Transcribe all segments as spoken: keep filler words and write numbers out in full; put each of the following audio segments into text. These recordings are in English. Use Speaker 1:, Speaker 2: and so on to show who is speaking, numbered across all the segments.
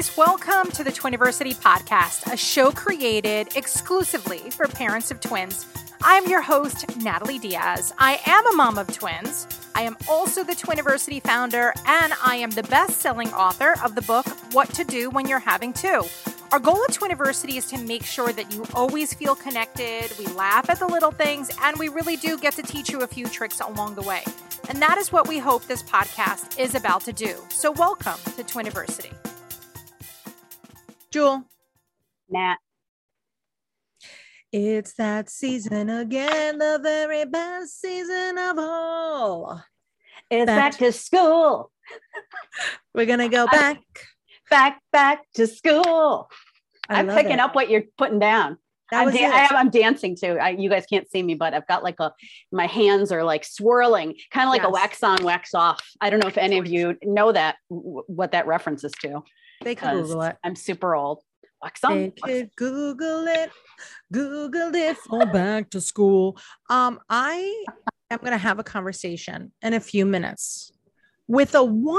Speaker 1: friends. Welcome to the Twiniversity Podcast, a show created exclusively for parents of twins. I'm your host, Natalie Diaz. I am a mom of twins. I am also the Twiniversity founder, and I am the best-selling author of the book, What to Do When You're Having Two. Our goal at Twiniversity is to make sure that you always feel connected, we laugh at the little things, and we really do get to teach you a few tricks along the way. And that is what we hope this podcast is about to do. So welcome to Twiniversity. Jewel.
Speaker 2: Nat.
Speaker 3: It's that season again, the very best season of all.
Speaker 2: It's back, back to school.
Speaker 3: We're going to go back.
Speaker 2: Back, back to school.
Speaker 3: I
Speaker 2: I'm picking
Speaker 3: it.
Speaker 2: up what you're putting down.
Speaker 3: That
Speaker 2: I'm,
Speaker 3: was
Speaker 2: da-
Speaker 3: it.
Speaker 2: I am, I'm dancing too. I, you guys can't see me, but I've got like a, my hands are like swirling, kind of like
Speaker 3: Yes.
Speaker 2: a wax on, wax off. I don't know if any of you know that, w- what that references to.
Speaker 3: They can Google it.
Speaker 2: I'm super old. Wax on.
Speaker 3: They could Google it. Google it for back to school. Um, I am going to have a conversation in a few minutes with a one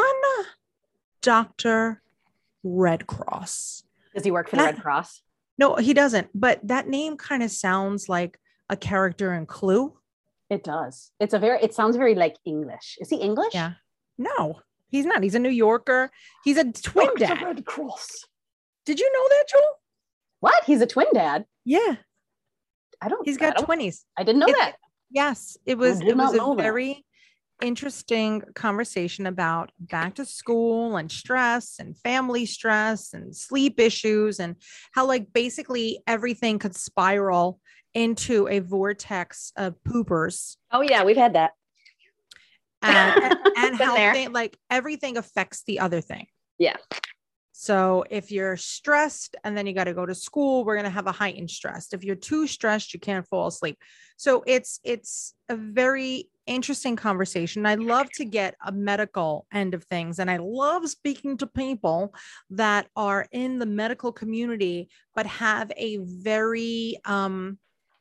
Speaker 3: Doctor Red Cross.
Speaker 2: Does he work for the
Speaker 3: That-
Speaker 2: Red Cross?
Speaker 3: No, he doesn't. But that name kind of sounds like a character in Clue.
Speaker 2: It does. It's a very, it sounds very like English. Is he English?
Speaker 3: Yeah. No, he's not. He's a New Yorker. He's a twin
Speaker 2: Doctor
Speaker 3: dad.
Speaker 2: Red Cross.
Speaker 3: Did you know that, Joel?
Speaker 2: What? He's a twin dad?
Speaker 3: Yeah.
Speaker 2: I don't.
Speaker 3: He's
Speaker 2: I
Speaker 3: got
Speaker 2: don't-
Speaker 3: twenties.
Speaker 2: I didn't know
Speaker 3: It-
Speaker 2: that.
Speaker 3: Yes, it was.
Speaker 2: did
Speaker 3: It was
Speaker 2: not know
Speaker 3: a
Speaker 2: that.
Speaker 3: very interesting conversation about back to school and stress and family stress and sleep issues and how like basically everything could spiral into a vortex of poopers
Speaker 2: Oh yeah, we've had that.
Speaker 3: and, and, and
Speaker 2: Been
Speaker 3: how
Speaker 2: there.
Speaker 3: they, like everything affects the other thing.
Speaker 2: Yeah.
Speaker 3: So if you're stressed and then you got to go to school, we're going to have a heightened stress. If you're too stressed, you can't fall asleep. So it's, it's a very interesting conversation. I love to get a medical end of things. And I love speaking to people that are in the medical community, but have a very, um,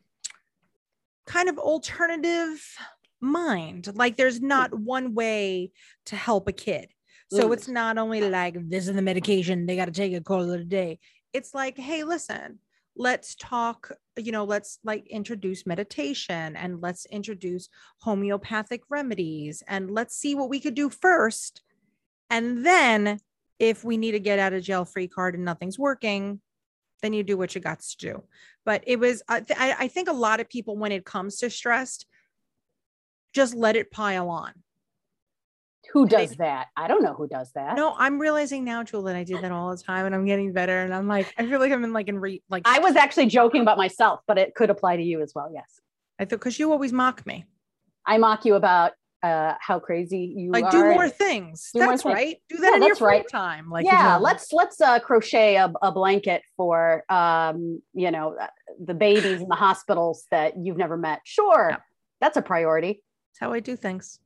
Speaker 3: kind of alternative mind. Like there's not one way to help a kid. So
Speaker 2: Mm.
Speaker 3: it's not only like, this is the medication, they got to take a call of the day. It's like, hey, listen, let's talk, you know, let's like introduce meditation and let's introduce homeopathic remedies and let's see what we could do first. And then if we need to get out of jail free card and nothing's working, then you do what you got to do. But it was, I, th- I think a lot of people, when it comes to stressed, just let it pile on.
Speaker 2: Who does that? I don't know who does that.
Speaker 3: No, I'm realizing now, Jewel, that I did that all the time and I'm getting better. And I'm like, I feel like I'm in like in re like
Speaker 2: I was actually joking about myself, but it could apply to you as well. Yes.
Speaker 3: I thought because you always mock me.
Speaker 2: I mock you about uh, how crazy you
Speaker 3: Like
Speaker 2: are.
Speaker 3: do more things.
Speaker 2: Do more
Speaker 3: That's
Speaker 2: things.
Speaker 3: right. Do that
Speaker 2: Yeah,
Speaker 3: in your
Speaker 2: that's
Speaker 3: free
Speaker 2: right.
Speaker 3: time. Like
Speaker 2: yeah,
Speaker 3: you know.
Speaker 2: let's let's uh, crochet a, a blanket for um, you know, the babies in the hospitals that you've never met. Sure,
Speaker 3: Yeah.
Speaker 2: That's a priority.
Speaker 3: That's how I do things.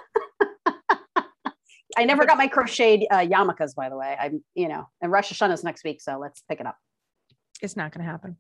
Speaker 2: I never got my crocheted uh, yarmulkes, by the way. I'm, you know, and Rosh Hashanah's next week, so let's pick it up.
Speaker 3: It's not going to happen.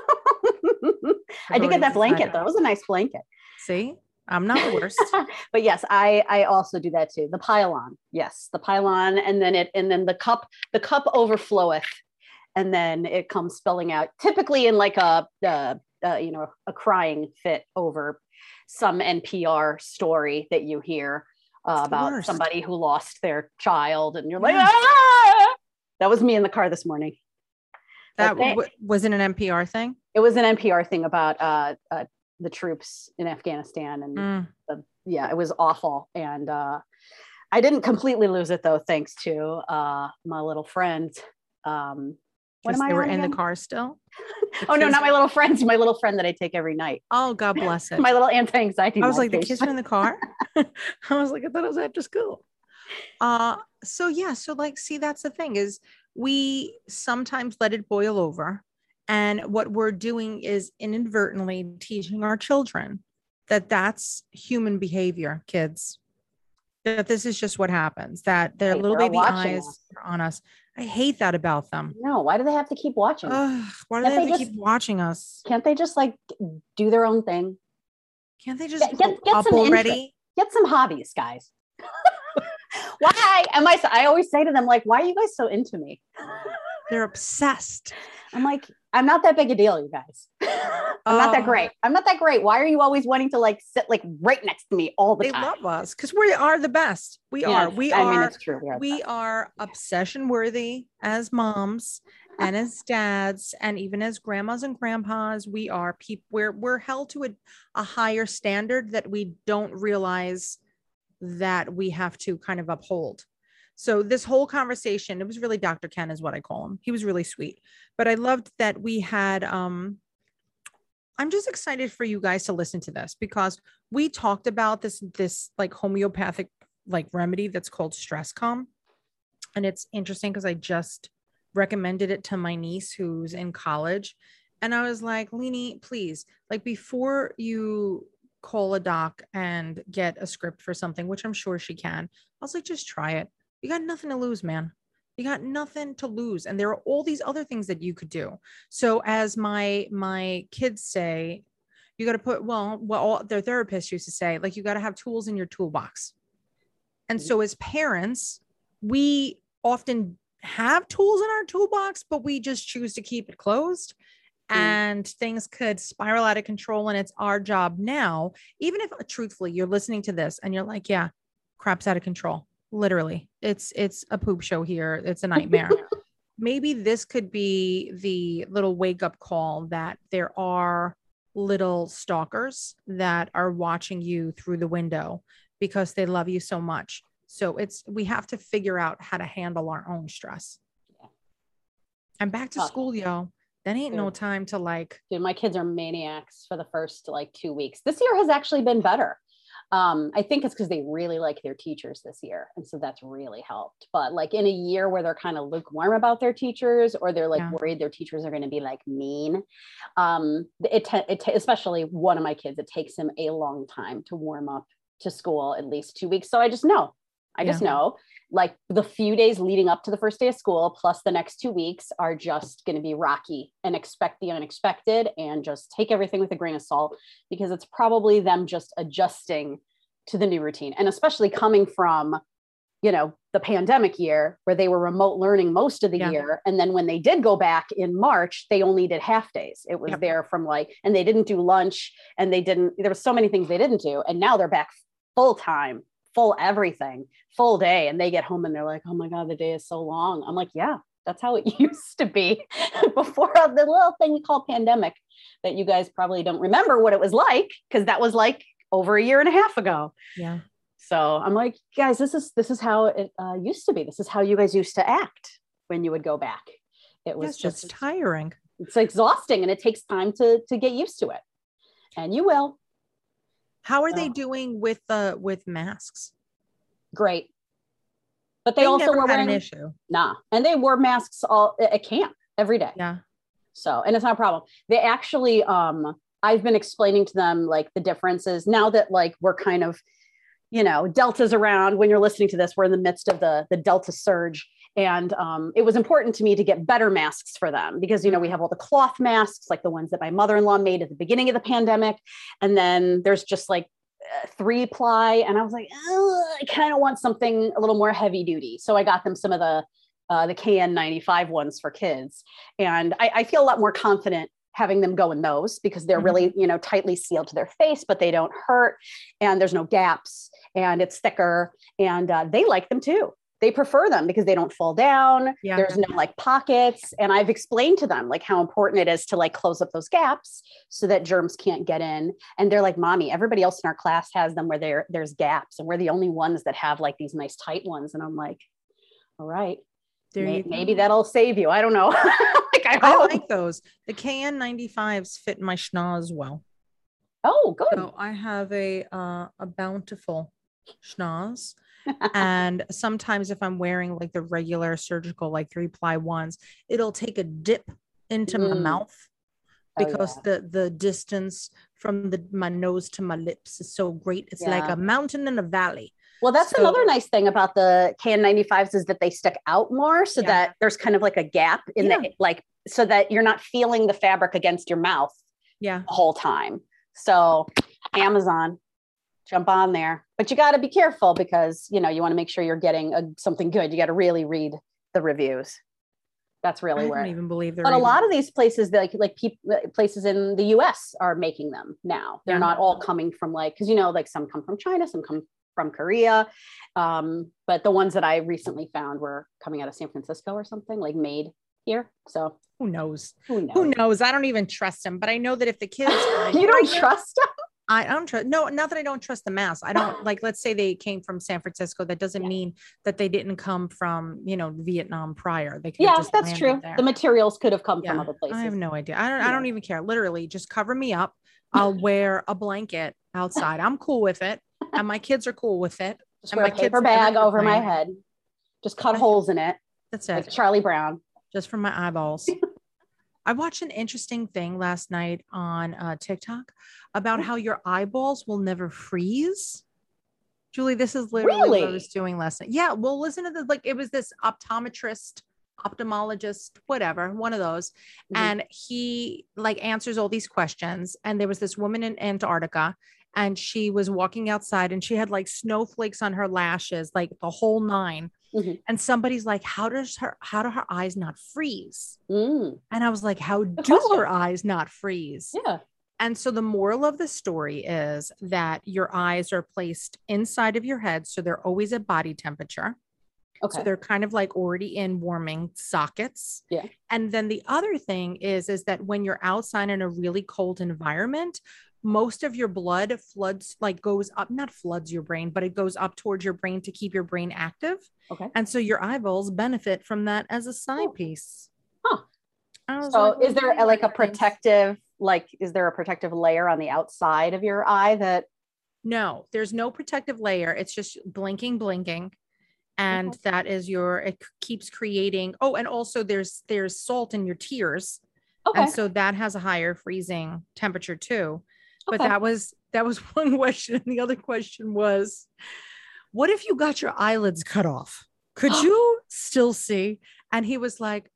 Speaker 2: I did get that blanket
Speaker 3: decided.
Speaker 2: though. It was a nice blanket.
Speaker 3: See, I'm not the worst.
Speaker 2: But yes, I I also do that too. The pylon, yes, the pylon, and then it and then the cup the cup overfloweth, and then it comes spilling out. Typically in like a uh, uh, you know a crying fit over some N P R story that you hear uh,
Speaker 3: the
Speaker 2: about
Speaker 3: worst.
Speaker 2: somebody who lost their child, and you're like,
Speaker 3: Yeah.
Speaker 2: ah! That was me in the car this morning.
Speaker 3: That
Speaker 2: Okay.
Speaker 3: w- wasn't an N P R thing.
Speaker 2: It was an N P R thing about uh, uh, the troops in Afghanistan, and
Speaker 3: Mm.
Speaker 2: the, yeah, it was awful. And uh, I didn't completely lose it though, thanks to uh, my little friend. Um, what
Speaker 3: Just
Speaker 2: am I
Speaker 3: they were
Speaker 2: on
Speaker 3: in
Speaker 2: again?
Speaker 3: the car still. The
Speaker 2: Oh no,
Speaker 3: kids-
Speaker 2: not my little friends. My little friend that I take every night.
Speaker 3: Oh, God bless it.
Speaker 2: My little anti-anxiety.
Speaker 3: I was like, the
Speaker 2: medication.
Speaker 3: kids are in the car. I was like, I thought it was after school. Uh, so yeah, so like, see, that's the thing is we sometimes let it boil over. And what we're doing is inadvertently teaching our children that that's human behavior, kids. That this is just what happens, that their
Speaker 2: Right,
Speaker 3: little
Speaker 2: they're all
Speaker 3: baby
Speaker 2: watching
Speaker 3: eyes
Speaker 2: us.
Speaker 3: are on us. I hate that about them.
Speaker 2: No, why do they have to keep watching?
Speaker 3: Ugh, why do
Speaker 2: Can't
Speaker 3: they have
Speaker 2: they
Speaker 3: to
Speaker 2: just-
Speaker 3: keep watching us?
Speaker 2: Can't they just like do their own thing?
Speaker 3: Can't they just
Speaker 2: Get- get-
Speaker 3: grow
Speaker 2: get
Speaker 3: up
Speaker 2: some
Speaker 3: already?
Speaker 2: interest. Get some hobbies, guys. Why am I so, I always say to them, like, why are you guys so into me?
Speaker 3: They're obsessed.
Speaker 2: I'm like, I'm not that big a deal, you guys. I'm not that
Speaker 3: Oh.
Speaker 2: great. I'm not that great. Why are you always wanting to like sit like right next to me all the
Speaker 3: They
Speaker 2: time?
Speaker 3: love us because we are the best. We
Speaker 2: Yeah,
Speaker 3: are. We
Speaker 2: I
Speaker 3: are.
Speaker 2: mean, it's true. We are. the
Speaker 3: we
Speaker 2: best.
Speaker 3: are obsession worthy as moms and as dads and even as grandmas and grandpas. We are people. We're we're held to a, a higher standard that we don't realize that we have to kind of uphold. So this whole conversation, it was really Doctor Ken is what I call him. He was really sweet, but I loved that we had, um, I'm just excited for you guys to listen to this because we talked about this, this like homeopathic like remedy that's called Stress Calm. And it's interesting because I just recommended it to my niece who's in college. And I was like, Leanie, please, like before you call a doc and get a script for something, which I'm sure she can, I was like, just try it. You got nothing to lose, man. You got nothing to lose. And there are all these other things that you could do. So as my, my kids say, you got to put, well, what all their therapists used to say, like, you got to have tools in your toolbox. And so as parents, we often have tools in our toolbox, but we just choose to keep it closed. And things could spiral out of control. And it's our job now, even if truthfully you're listening to this and you're like, yeah, crap's out of control. Literally, it's, it's a poop show here. It's a nightmare. Maybe this could be the little wake up call that there are little stalkers that are watching you through the window because they love you so much. So it's, we have to figure out how to handle our own stress.
Speaker 2: Yeah.
Speaker 3: I'm back to
Speaker 2: Oh.
Speaker 3: school, yo. That ain't no
Speaker 2: Dude.
Speaker 3: time to like,
Speaker 2: Dude, my kids are maniacs for the first like two weeks. This year has actually been better. Um, I think it's because they really like their teachers this year. And so that's really helped. But like in a year where they're kind of lukewarm about their teachers, or they're like
Speaker 3: Yeah.
Speaker 2: worried their teachers are going to be like mean. Um, it, te- it te- especially one of my kids, it takes him a long time to warm up to school, at least two weeks. So I just know, I just
Speaker 3: Yeah.
Speaker 2: know like the few days leading up to the first day of school, plus the next two weeks are just going to be rocky, and expect the unexpected and just take everything with a grain of salt, because it's probably them just adjusting to the new routine. And especially coming from, you know, the pandemic year where they were remote learning most of the
Speaker 3: Yeah.
Speaker 2: year. And then when they did go back in March, they only did half days. It was
Speaker 3: Yep.
Speaker 2: there from like, and they didn't do lunch, and they didn't, there were so many things they didn't do. And now they're back full time, full everything, full day. And they get home and they're like, oh my God, the day is so long. I'm like, yeah, that's how it used to be before the little thing we call pandemic that you guys probably don't remember what it was like, because that was like over a year and a half ago.
Speaker 3: yeah.
Speaker 2: So I'm like, guys, this is, this is how it uh, used to be. This is how you guys used to act when you would go back. It was
Speaker 3: Yes,
Speaker 2: just,
Speaker 3: it's tiring.
Speaker 2: it's exhausting, and it takes time to, to get used to it. And you will.
Speaker 3: How are they
Speaker 2: So-
Speaker 3: doing with the, with masks?
Speaker 2: Great. But they,
Speaker 3: They
Speaker 2: also
Speaker 3: never
Speaker 2: were
Speaker 3: had
Speaker 2: wearing,
Speaker 3: an issue.
Speaker 2: nah, and they wore masks all at camp every day.
Speaker 3: Yeah.
Speaker 2: So, and it's not a problem. They actually, um, I've been explaining to them like the differences now that like we're kind of, you know, Delta's around. When you're listening to this, we're in the midst of the, the Delta surge. And um, it was important to me to get better masks for them because, you know, we have all the cloth masks, like the ones that my mother-in-law made at the beginning of the pandemic. And then there's just like uh, three ply. And I was like, oh, I kind of want something a little more heavy duty. So I got them some of the, uh, the K N ninety-five ones for kids. And I, I feel a lot more confident having them go in those because they're
Speaker 3: Mhm.
Speaker 2: really, you know, tightly sealed to their face, but they don't hurt, and there's no gaps, and it's thicker, and uh, they like them too. They prefer them because they don't fall down.
Speaker 3: Yeah.
Speaker 2: There's no like pockets. And I've explained to them like how important it is to like close up those gaps so that germs can't get in. And they're like, Mommy, everybody else in our class has them where there there's gaps, and we're the only ones that have like these nice tight ones. And I'm like, all right,
Speaker 3: There
Speaker 2: may-
Speaker 3: you go.
Speaker 2: maybe that'll save you. I don't know. like I
Speaker 3: I
Speaker 2: hope.
Speaker 3: like those. The K N ninety-fives fit my schnoz well.
Speaker 2: Oh, good.
Speaker 3: So I have a uh, a bountiful schnoz. And sometimes if I'm wearing like the regular surgical, like three ply ones, it'll take a dip into my
Speaker 2: Mm.
Speaker 3: mouth
Speaker 2: Oh,
Speaker 3: because
Speaker 2: yeah.
Speaker 3: the, the distance from the, my nose to my lips is so great. It's like
Speaker 2: Yeah.
Speaker 3: a mountain and a valley.
Speaker 2: Well, that's
Speaker 3: So-
Speaker 2: another nice thing about the K N ninety-fives is that they stick out more so
Speaker 3: Yeah.
Speaker 2: that there's kind of like a gap in
Speaker 3: Yeah.
Speaker 2: the, like, so that you're not feeling the fabric against your mouth
Speaker 3: Yeah.
Speaker 2: the whole time. So Amazon, jump on there. But you got to be careful because, you know, you want to make sure you're getting a, something good. You got to really read the reviews. That's really
Speaker 3: I
Speaker 2: where. I
Speaker 3: don't even believe they're.
Speaker 2: But
Speaker 3: even-
Speaker 2: a lot of these places, like like people, places in the U S are making them now. They're
Speaker 3: Yeah.
Speaker 2: not all coming from like, because you know, like some come from China, some come from Korea. Um, but the ones that I recently found were coming out of San Francisco or something, like made here. So
Speaker 3: Who knows?
Speaker 2: who knows?
Speaker 3: Who knows? I don't even trust them. But I know that if the kids,
Speaker 2: You don't trust them?
Speaker 3: I don't trust. No, not that I don't trust the mask. I don't like. Let's say they came from San Francisco. That doesn't
Speaker 2: Yeah.
Speaker 3: mean that they didn't come from, you know, Vietnam prior. They could have
Speaker 2: Yeah,
Speaker 3: just
Speaker 2: that's
Speaker 3: landed
Speaker 2: true.
Speaker 3: there.
Speaker 2: The materials could have come from
Speaker 3: Yeah,
Speaker 2: other places.
Speaker 3: I have no idea. I don't.
Speaker 2: Yeah.
Speaker 3: I don't even care. Literally, just cover me up. I'll wear a blanket outside. I'm cool with it, and my kids are cool with it.
Speaker 2: Just
Speaker 3: and
Speaker 2: wear
Speaker 3: my
Speaker 2: a
Speaker 3: kids
Speaker 2: paper
Speaker 3: and
Speaker 2: bag over my
Speaker 3: everything.
Speaker 2: head. Just cut holes in it,
Speaker 3: That's
Speaker 2: like
Speaker 3: it.
Speaker 2: Charlie Brown.
Speaker 3: Just from my eyeballs. I watched an interesting thing last night on uh, TikTok about how your eyeballs will never freeze. Julie, this is literally what I
Speaker 2: Really?
Speaker 3: was doing last night. Yeah, well, listen to the like. It was this optometrist, ophthalmologist, whatever, one of those,
Speaker 2: Mhm.
Speaker 3: and he like answers all these questions. And there was this woman in Antarctica, and she was walking outside, and she had like snowflakes on her lashes, like the whole nine.
Speaker 2: Mhm.
Speaker 3: And somebody's like, "How does her? How do her eyes not freeze?"
Speaker 2: Mm,
Speaker 3: And I was like, how do
Speaker 2: question.
Speaker 3: her eyes not freeze?
Speaker 2: yeah.
Speaker 3: And so the moral of the story is that your eyes are placed inside of your head. So they're always at body temperature.
Speaker 2: Okay.
Speaker 3: So they're kind of like already in warming sockets.
Speaker 2: Yeah.
Speaker 3: And then the other thing is, is that when you're outside in a really cold environment, most of your blood floods, like goes up, not floods your brain, but it goes up towards your brain to keep your brain active.
Speaker 2: Okay.
Speaker 3: And so your eyeballs benefit from that as a side piece.
Speaker 2: Huh.
Speaker 3: I was
Speaker 2: So
Speaker 3: like,
Speaker 2: is there a, like a protective, like, is there a protective layer on the outside of your eye that?
Speaker 3: No, there's no protective layer. It's just blinking, blinking. And
Speaker 2: Okay.
Speaker 3: that is your, it keeps creating. Oh, and also there's, there's salt in your tears.
Speaker 2: Okay.
Speaker 3: And so that has a higher freezing temperature too. But
Speaker 2: Okay.
Speaker 3: that was, that was one question. And the other question was, what if you got your eyelids cut off? Could you still see? And he was like,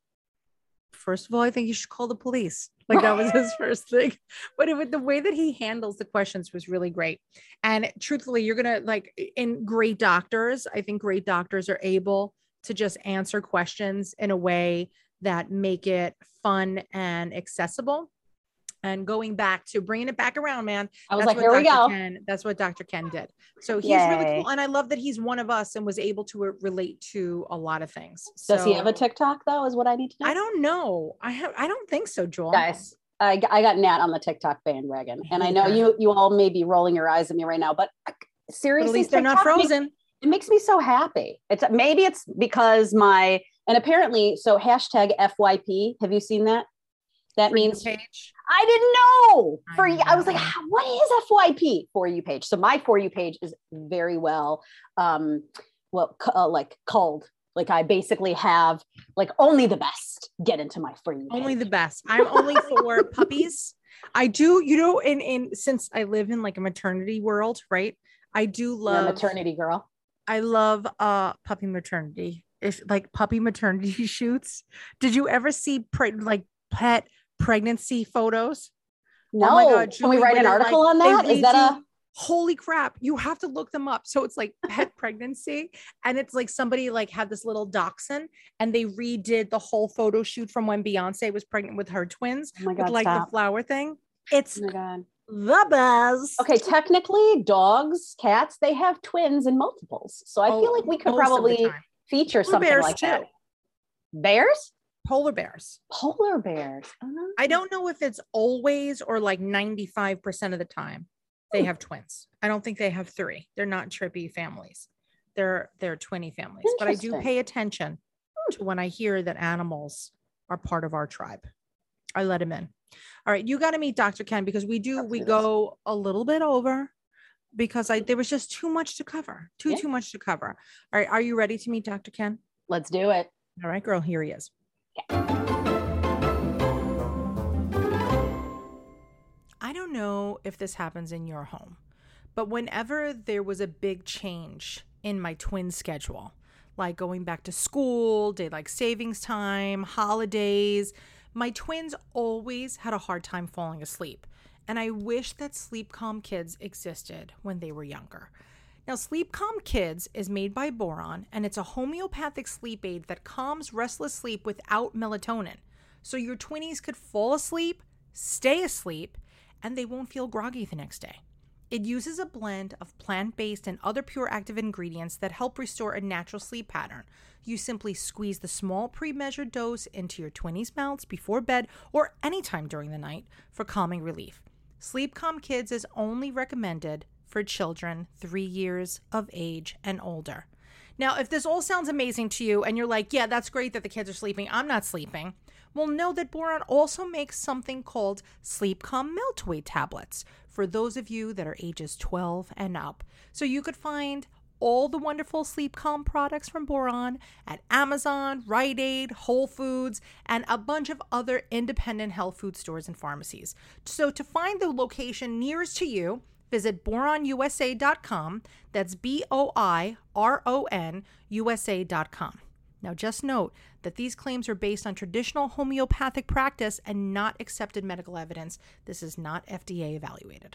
Speaker 3: first of all, I think you should call the police. Like that was his first thing. But it, the way that he handles the questions was really great. And truthfully, you're going to like in great doctors, I think great doctors are able to just answer questions in a way that make it fun and accessible. And going back to bringing it back around, man.
Speaker 2: I was
Speaker 3: that's
Speaker 2: like,
Speaker 3: what
Speaker 2: here we
Speaker 3: Doctor
Speaker 2: go.
Speaker 3: Ken, that's what Doctor Ken did. So he's
Speaker 2: Yay.
Speaker 3: really cool. And I love that he's one of us and was able to re- relate to a lot of things.
Speaker 2: Does he
Speaker 3: So-
Speaker 2: have a TikTok though, is what I need to know?
Speaker 3: I don't know. I have, I don't think so, Joel.
Speaker 2: Guys, I, g- I got Nat on the TikTok bandwagon. And I
Speaker 3: hate
Speaker 2: know
Speaker 3: her.
Speaker 2: you you all may be rolling your eyes at me right now, but
Speaker 3: But
Speaker 2: seriously,
Speaker 3: at least they're not
Speaker 2: TikTok makes-
Speaker 3: frozen.
Speaker 2: it makes me so happy. It's maybe it's because my, and apparently, so hashtag F Y P, have you seen that? That
Speaker 3: For you
Speaker 2: means
Speaker 3: page.
Speaker 2: I didn't know.
Speaker 3: I
Speaker 2: For you, I was like,
Speaker 3: know.
Speaker 2: "How- what is F Y P? For you page. So my For you page is very well, um, well, c- uh, like culled. Like I basically have like only the best get into my For you.
Speaker 3: Only
Speaker 2: page.
Speaker 3: the best. I'm only for puppies. I do, you know, in in since I live in like a maternity world, right? I do
Speaker 2: You're a
Speaker 3: love
Speaker 2: maternity girl.
Speaker 3: I love uh puppy maternity. If like puppy maternity shoots. Did you ever see pre- like pet pregnancy photos?
Speaker 2: No,
Speaker 3: Oh my God,
Speaker 2: can we
Speaker 3: Julie,
Speaker 2: write
Speaker 3: where
Speaker 2: an
Speaker 3: they're,
Speaker 2: article
Speaker 3: like,
Speaker 2: on
Speaker 3: they
Speaker 2: that? Is that
Speaker 3: redo-
Speaker 2: a?
Speaker 3: Holy crap, you have to look them up. So it's like pet pregnancy, and it's like somebody like had this little dachshund, and they redid the whole photo shoot from when Beyonce was pregnant with her twins
Speaker 2: Oh my
Speaker 3: with
Speaker 2: God,
Speaker 3: like
Speaker 2: stop.
Speaker 3: the flower thing. It's
Speaker 2: Oh my God.
Speaker 3: the best.
Speaker 2: Okay, technically, dogs, cats, they have twins and multiples. So I
Speaker 3: Oh,
Speaker 2: feel like we could
Speaker 3: most of the
Speaker 2: probably
Speaker 3: time.
Speaker 2: feature
Speaker 3: Polar
Speaker 2: something
Speaker 3: bears
Speaker 2: like
Speaker 3: too.
Speaker 2: that. Bears?
Speaker 3: Polar bears.
Speaker 2: Polar bears. Oh, no.
Speaker 3: I don't know if it's always or like ninety-five percent of the time they
Speaker 2: Hmm.
Speaker 3: have twins. I don't think they have three. They're not trippy families. They're they're twinny families. But I do
Speaker 2: Interesting.
Speaker 3: pay attention to when I hear that animals are part of our tribe. I let him in. All right, you got to meet Doctor Ken because we do
Speaker 2: Let's
Speaker 3: we
Speaker 2: do this.
Speaker 3: go a little bit over because I there was just too much to cover. Too
Speaker 2: Yeah.
Speaker 3: too much to cover. All right, are you ready to meet Doctor Ken?
Speaker 2: Let's do it.
Speaker 3: All right, girl, here he is. I don't know if this happens in your home, but whenever there was a big change in my twin schedule, like going back to school, daylight savings time, holidays, my twins always had a hard time falling asleep.
Speaker 1: and I wish that Sleep Calm Kids existed when they were younger. Now, Sleep Calm Kids is made by Boron, and it's a homeopathic sleep aid that calms restless sleep without melatonin. So your twinnies could fall asleep, stay asleep, and they won't feel groggy the next day. It uses a blend of plant-based and other pure active ingredients that help restore a natural sleep pattern. You simply squeeze the small pre-measured dose into your twinnies' mouths before bed or anytime during the night for calming relief. Sleep Calm Kids is only recommended for children three years of age and older. Now, if this all sounds amazing to you and you're like, yeah, that's great that the kids are sleeping, I'm not sleeping, well, know that Boron also makes something called Sleep Calm Melt-Away tablets for those of you that are ages twelve and up. So you could find all the wonderful Sleep Calm products from Boron at Amazon, Rite Aid, Whole Foods, and a bunch of other independent health food stores and pharmacies. So to find the location nearest to you, visit boron u s a dot com. That's B O I R O N U S A dot com. Now, just note that these claims are based on traditional homeopathic practice and not accepted medical evidence. This is not F D A evaluated.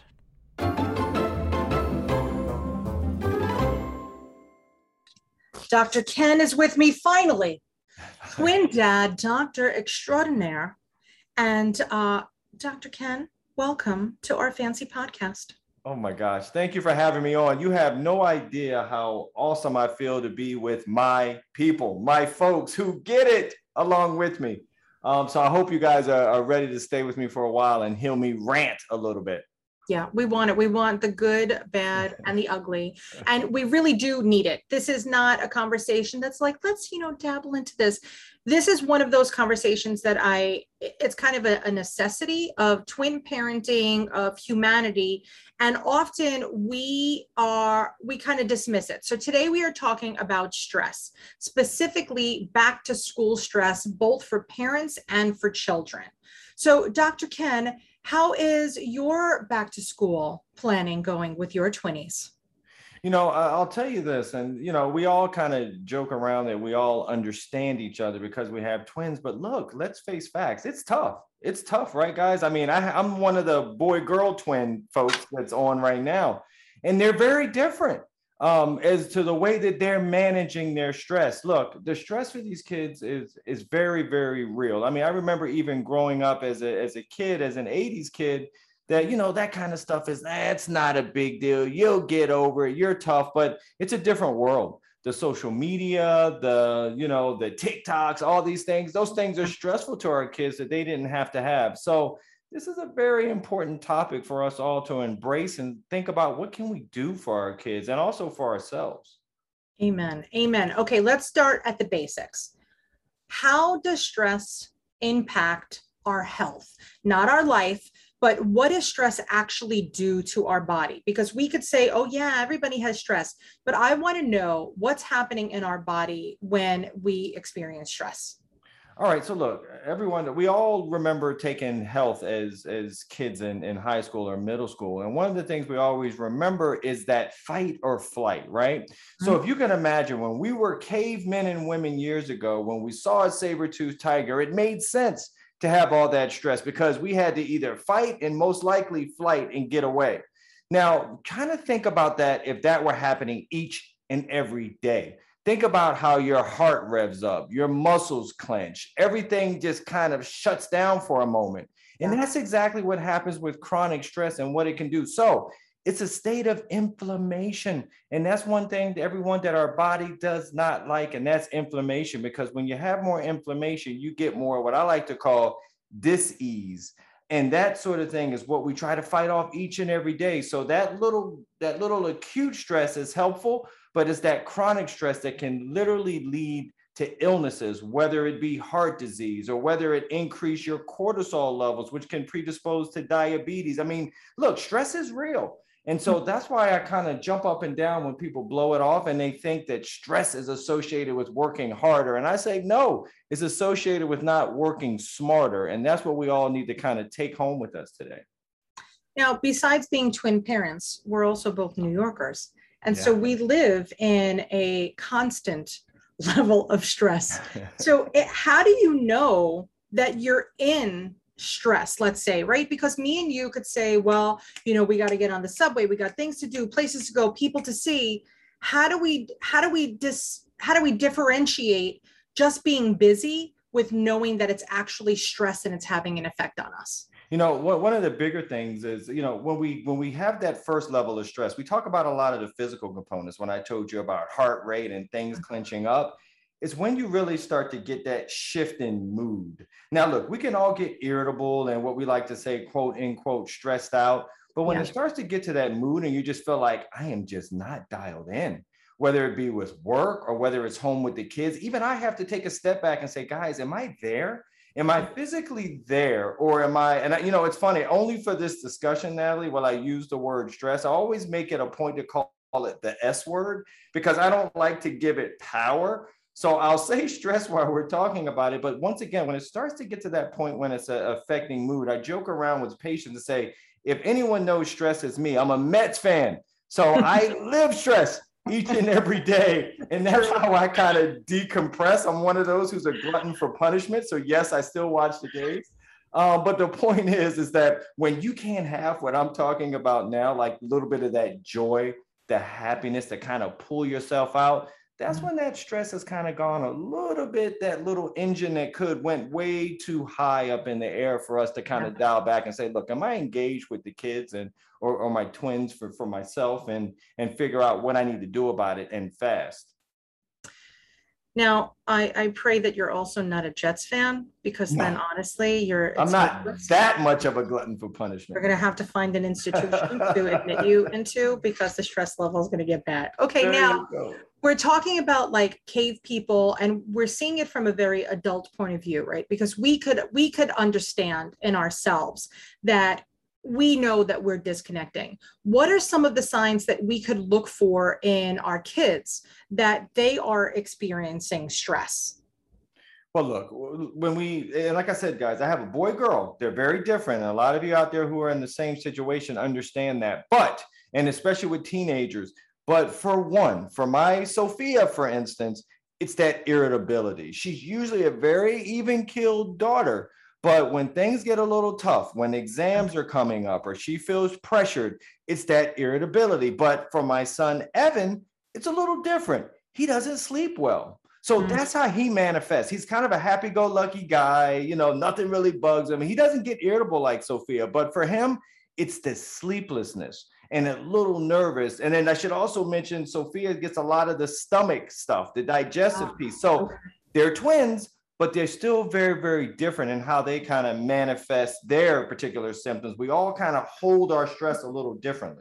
Speaker 3: Doctor Ken is with me finally. Twin dad, doctor extraordinaire. And uh, Doctor Ken, welcome to our fancy podcast.
Speaker 4: Oh my gosh. Thank you for having me on. You have no idea how awesome I feel to be with my people, my folks who get it along with me. Um, so I hope you guys are, are ready to stay with me for a while and hear me rant a little bit.
Speaker 3: Yeah, we want it. We want the good, bad, and the ugly. And we really do need it. This is not a conversation that's like, let's, you know, dabble into this. This is one of those conversations that I, it's kind of a, a necessity of twin parenting, of humanity. And often we are, we kind of dismiss it. So today we are talking about stress, specifically back to school stress, both for parents and for children. So Doctor Ken, how is your back to school planning going with your twinnies?
Speaker 4: You know, I'll tell you this, and, you know, we all kind of joke around that we all understand each other because we have twins. But look, let's face facts. It's tough. It's tough, right, guys? I mean, I, I'm one of the boy-girl twin folks that's on right now, and they're very different um, as to the way that they're managing their stress. Look, the stress for these kids is is very, very real. I mean, I remember even growing up as a, as a kid, as an eighties kid, that, you know, that kind of stuff is, that's not a big deal. You'll get over it. You're tough, but it's a different world. The social media, the, you know, the TikToks, all these things, those things are stressful to our kids that they didn't have to have. So this is a very important topic for us all to embrace and think about what can we do for our kids and also for ourselves.
Speaker 3: Amen. Amen. Okay, let's start at the basics. How does stress impact our health? Not our life, but what does stress actually do to our body? Because we could say, oh yeah, everybody has stress, but I want to know what's happening in our body when we experience stress.
Speaker 4: All right, so look, everyone, we all remember taking health as, as kids in, in high school or middle school. And one of the things we always remember is that fight or flight, right? Mm-hmm. So if you can imagine when we were cavemen and women years ago, when we saw a saber-toothed tiger, it made sense to have all that stress because we had to either fight and most likely flight and get away. Now, kind of think about that if that were happening each and every day. Think about how your heart revs up, your muscles clench, everything just kind of shuts down for a moment. And that's exactly what happens with chronic stress and what it can do. So it's a state of inflammation. And that's one thing to everyone that our body does not like, and that's inflammation, because when you have more inflammation, you get more what I like to call dis-ease. And that sort of thing is what we try to fight off each and every day. So that little, that little acute stress is helpful, but it's that chronic stress that can literally lead to illnesses, whether it be heart disease or whether it increase your cortisol levels, which can predispose to diabetes. I mean, look, stress is real. And so that's why I kind of jump up and down when people blow it off and they think that stress is associated with working harder. And I say, no, it's associated with not working smarter. And that's what we all need to kind of take home with us today.
Speaker 3: Now, besides being twin parents, we're also both New Yorkers. And
Speaker 4: Yeah.
Speaker 3: so we live in a constant level of stress. So it, how do you know that you're in stress, let's say, right? Because me and you could say, well, you know, we got to get on the subway, we got things to do, places to go, people to see. How do we, how do we dis, how do we differentiate just being busy with knowing that it's actually stress and it's having an effect on us?
Speaker 4: You know, what, one of the bigger things is, you know, when we when we have that first level of stress, we talk about a lot of the physical components. When I told you about heart rate and things clenching up, it's when you really start to get that shift in mood. Now, look, we can all get irritable and what we like to say, quote, unquote, stressed out. But when
Speaker 3: Yeah.
Speaker 4: it starts to get to that mood and you just feel like I am just not dialed in, whether it be with work or whether it's home with the kids, even I have to take a step back and say, guys, am I there? Am I physically there, or am I, and I, you know, it's funny, only for this discussion, Natalie, will I use the word stress. I always make it a point to call it the S word because I don't like to give it power. So I'll say stress while we're talking about it. But once again, when it starts to get to that point when it's a, affecting mood, I joke around with patients to say, if anyone knows stress, it's me. I'm a Mets fan. So I live stress each and every day. And that's how I kind of decompress. I'm one of those who's a glutton for punishment. So yes, I still watch the games. Um, but the point is, is that when you can't have what I'm talking about now, like a little bit of that joy, the happiness to kind of pull yourself out, that's when that stress has kind of gone a little bit, that little engine that could went way too high up in the air for us to kind of dial back and say, look, am I engaged with the kids and or, or my twins for, for myself and, and figure out what I need to do about it and fast.
Speaker 3: Now, I, I pray that you're also not a Jets fan, because
Speaker 4: No.
Speaker 3: then honestly, you're.
Speaker 4: I'm
Speaker 3: it's
Speaker 4: not
Speaker 3: hopeless.
Speaker 4: that much of a glutton for
Speaker 3: We're
Speaker 4: punishment.
Speaker 3: going to have to find an institution to admit you into, because the stress level is going to get bad. Okay,
Speaker 4: There
Speaker 3: now
Speaker 4: you go.
Speaker 3: we're talking about like cave people, and we're seeing it from a very adult point of view, right? Because we could we could understand in ourselves that we know that we're disconnecting. What are some of the signs that we could look for in our kids that they are experiencing stress?
Speaker 4: Well, look, when we, and like I said, guys, I have a boy, girl, they're very different. And a lot of you out there who are in the same situation understand that. But, and especially with teenagers, but for one, for my Sophia, for instance, it's that irritability. She's usually a very even-keeled daughter. But when things get a little tough, when exams are coming up or she feels pressured, it's that irritability. But for my son, Evan, it's a little different. He doesn't sleep well. So
Speaker 3: Mm.
Speaker 4: that's how he manifests. He's kind of a happy-go-lucky guy. You know, nothing really bugs him. He doesn't get irritable like Sophia. But for him, it's the sleeplessness and a little nervous. And then I should also mention Sophia gets a lot of the stomach stuff, the digestive piece. So they're twins, but they're still very, very different in how they kind of manifest their particular symptoms. We all kind of hold our stress a little differently.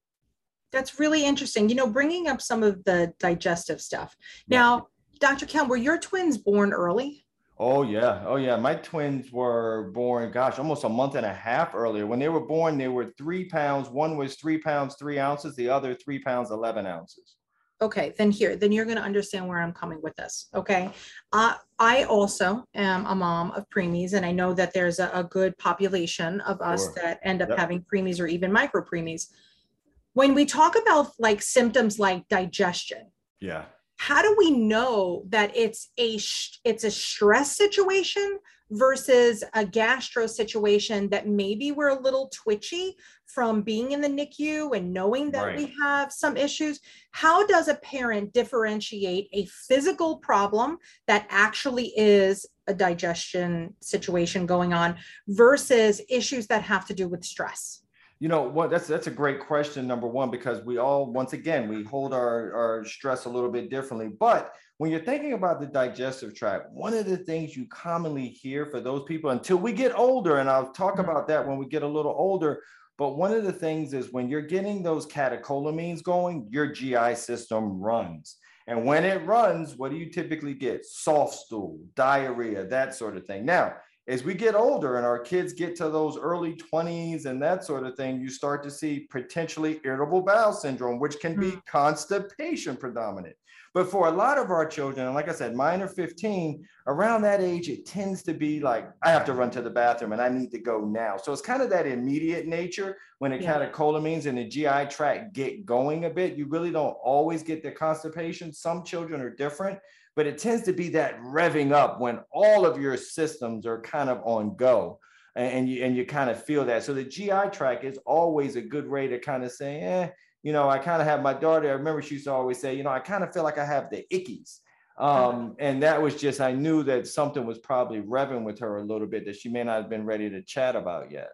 Speaker 3: That's really interesting. You know, bringing up some of the digestive stuff. Now, Doctor Kemp, were your twins born early?
Speaker 4: Oh, yeah. Oh, yeah. My twins were born, gosh, almost a month and a half earlier. When they were born, they were three pounds. One was three pounds, three ounces. The other three pounds, eleven ounces.
Speaker 3: Okay, then here, then you're going to understand where I'm coming with this. Okay. Uh, I also am a mom of preemies, and I know that there's a, a good population of us
Speaker 4: Sure.
Speaker 3: that end up
Speaker 4: Yep.
Speaker 3: having preemies or even micro preemies. When we talk about like symptoms like digestion,
Speaker 4: Yeah.
Speaker 3: how do we know that it's a sh- it's a stress situation versus a gastro situation that maybe we're a little twitchy from being in the N I C U and knowing that
Speaker 4: Right.
Speaker 3: we have some issues? How does a parent differentiate a physical problem that actually is a digestion situation going on versus issues that have to do with stress?
Speaker 4: You know what? That's that's a great question, number one, because we all, once again, we hold our, our stress a little bit differently. But when you're thinking about the digestive tract, one of the things you commonly hear for those people until we get older, and I'll talk about that when we get a little older, but one of the things is when you're getting those catecholamines going, your G I system runs. And when it runs, what do you typically get? Soft stool, diarrhea, that sort of thing. Now, as we get older and our kids get to those early twenties and that sort of thing, you start to see potentially irritable bowel syndrome, which can be constipation predominant. But for a lot of our children, and like I said, mine are fifteen, around that age, it tends to be like, I have to run to the bathroom and I need to go now. So it's kind of that immediate nature when the
Speaker 3: Yeah.
Speaker 4: catecholamines and the G I tract get going a bit. You really don't always get the constipation. Some children are different, but it tends to be that revving up when all of your systems are kind of on go. and, and you and you kind of feel that. So the G I tract is always a good way to kind of say, eh, you know, I kind of have my daughter. I remember she used to always say, you know, I kind of feel like I have the ickies. Um, and that was just, I knew that something was probably revving with her a little bit that she may not have been ready to chat about yet.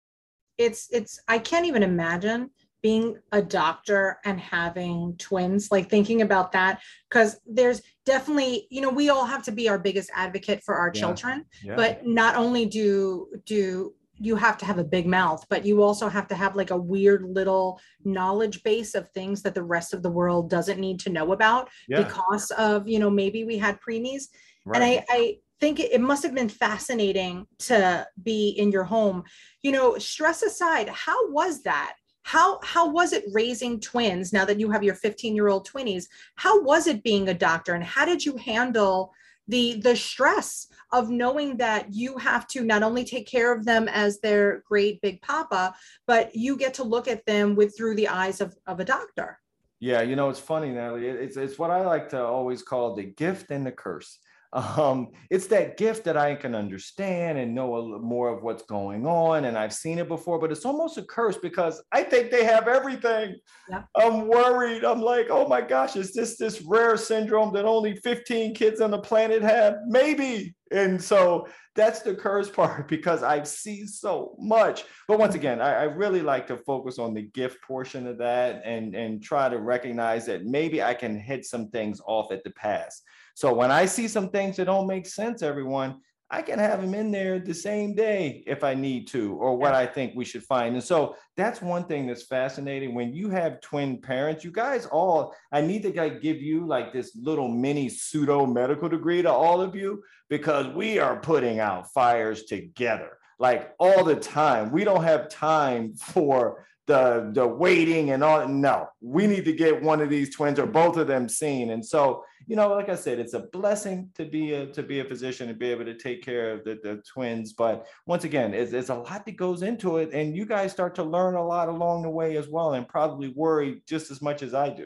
Speaker 3: It's, it's, I can't even imagine being a doctor and having twins, like thinking about that, because there's definitely, you know, we all have to be our biggest advocate for our
Speaker 4: Yeah.
Speaker 3: children,
Speaker 4: Yeah.
Speaker 3: but not only do, do you have to have a big mouth, but you also have to have like a weird little knowledge base of things that the rest of the world doesn't need to know about
Speaker 4: Yeah.
Speaker 3: because of, you know, maybe we had preemies.
Speaker 4: Right.
Speaker 3: And I, I think it, it must have been fascinating to be in your home. You know, stress aside, how was that? How, how was it raising twins now that you have your fifteen year old twinnies? How was it being a doctor, and how did you handle the, the stress of knowing that you have to not only take care of them as their great big papa, but you get to look at them with through the eyes of, of a doctor?
Speaker 4: Yeah, you know, it's funny, Natalie. It's it's what I like to always call the gift and the curse. Um, it's that gift that I can understand and know a little more of what's going on, and I've seen it before, but it's almost a curse because I think they have everything.
Speaker 3: Yeah.
Speaker 4: I'm worried. I'm like, oh my gosh, is this this rare syndrome that only fifteen kids on the planet have? Maybe. And so that's the curse part because I've seen so much. But once again, I, I really like to focus on the gift portion of that and, and try to recognize that maybe I can hit some things off at the pass. So when I see some things that don't make sense, everyone, I can have them in there the same day if I need to, or what I think we should find. And so that's one thing that's fascinating. When you have twin parents, you guys all, I need to like give you like this little mini pseudo medical degree to all of you, because we are putting out fires together like all the time. We don't have time for the, the waiting and all. No, we need to get one of these twins or both of them seen. And so, you know, like I said, it's a blessing to be a, to be a physician and be able to take care of the, the twins. But once again, it's, it's a lot that goes into it. And you guys start to learn a lot along the way as well, and probably worry just as much as I do.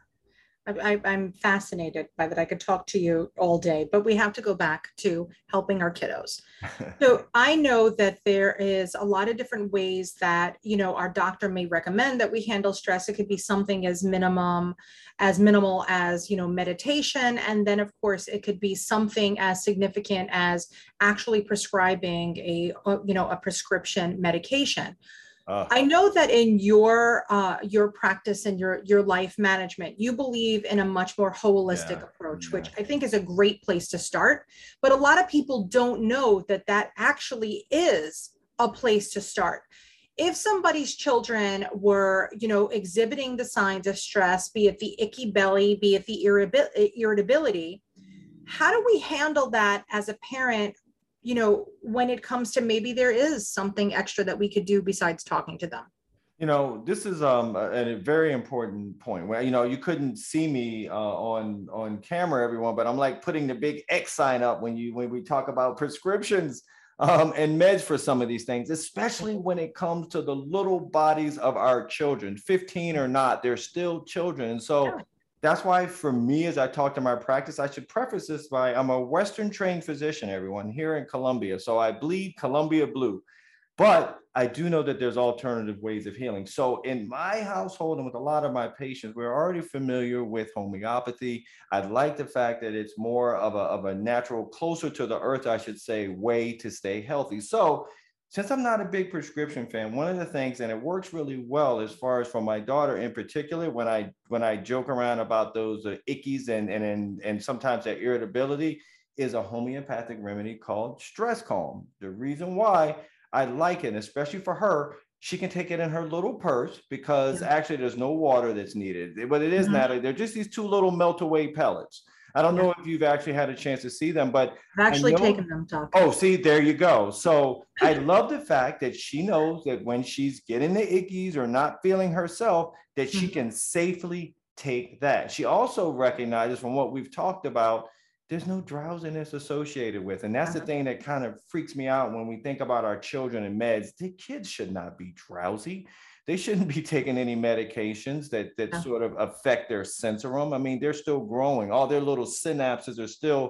Speaker 3: I, I'm fascinated by that. I could talk to you all day, but we have to go back to helping our kiddos. So I know that there is a lot of different ways that, you know, our doctor may recommend that we handle stress. It could be something as minimum, as minimal as, you know, meditation. And then of course it could be something as significant as actually prescribing a, you know, a prescription medication. Uh, I know that in your uh, your practice and your your life management, you believe in a much more holistic yeah, approach, yeah. which I think is a great place to start. But a lot of people don't know that that actually is a place to start. If somebody's children were, you know, exhibiting the signs of stress, be it the icky belly, be it the irritability, how do we handle that as a parent? You know, when it comes to maybe there is something extra that we could do besides talking to them?
Speaker 4: You know, this is um, a, a very important point where, you know, you couldn't see me uh, on on camera, everyone, but I'm like putting the big X sign up when you when we talk about prescriptions um, and meds for some of these things, especially when it comes to the little bodies of our children, fifteen or not, they're still children. And so yeah. That's why for me, as I talk to my practice, I should preface this by I'm a Western trained physician, everyone, here in Columbia. So I bleed Columbia blue, but I do know that there's alternative ways of healing. So in my household and with a lot of my patients, we're already familiar with homeopathy. I like the fact that it's more of a, of a natural, closer to the earth, I should say, way to stay healthy. So since I'm not a big prescription fan, one of the things, and it works really well as far as for my daughter in particular, when I when I joke around about those uh, ickies and, and, and, and sometimes that irritability, is a homeopathic remedy called Stress Calm. The reason why I like it, especially for her, she can take it in her little purse because yeah. actually there's no water that's needed. But it is, mm-hmm. Natalie, they're just these two little melt away pellets. I don't know if you've actually had a chance to see them, but
Speaker 3: I've actually taken them, Doc.
Speaker 4: Oh, see, there you go. So I love the fact that she knows that when she's getting the ickies or not feeling herself, that she can safely take that. She also recognizes from what we've talked about, there's no drowsiness associated with. And that's the thing that kind of freaks me out when we think about our children and meds. The kids should not be drowsy. They shouldn't be taking any medications that, that sort of affect their sensorum. I mean, they're still growing. All their little synapses are still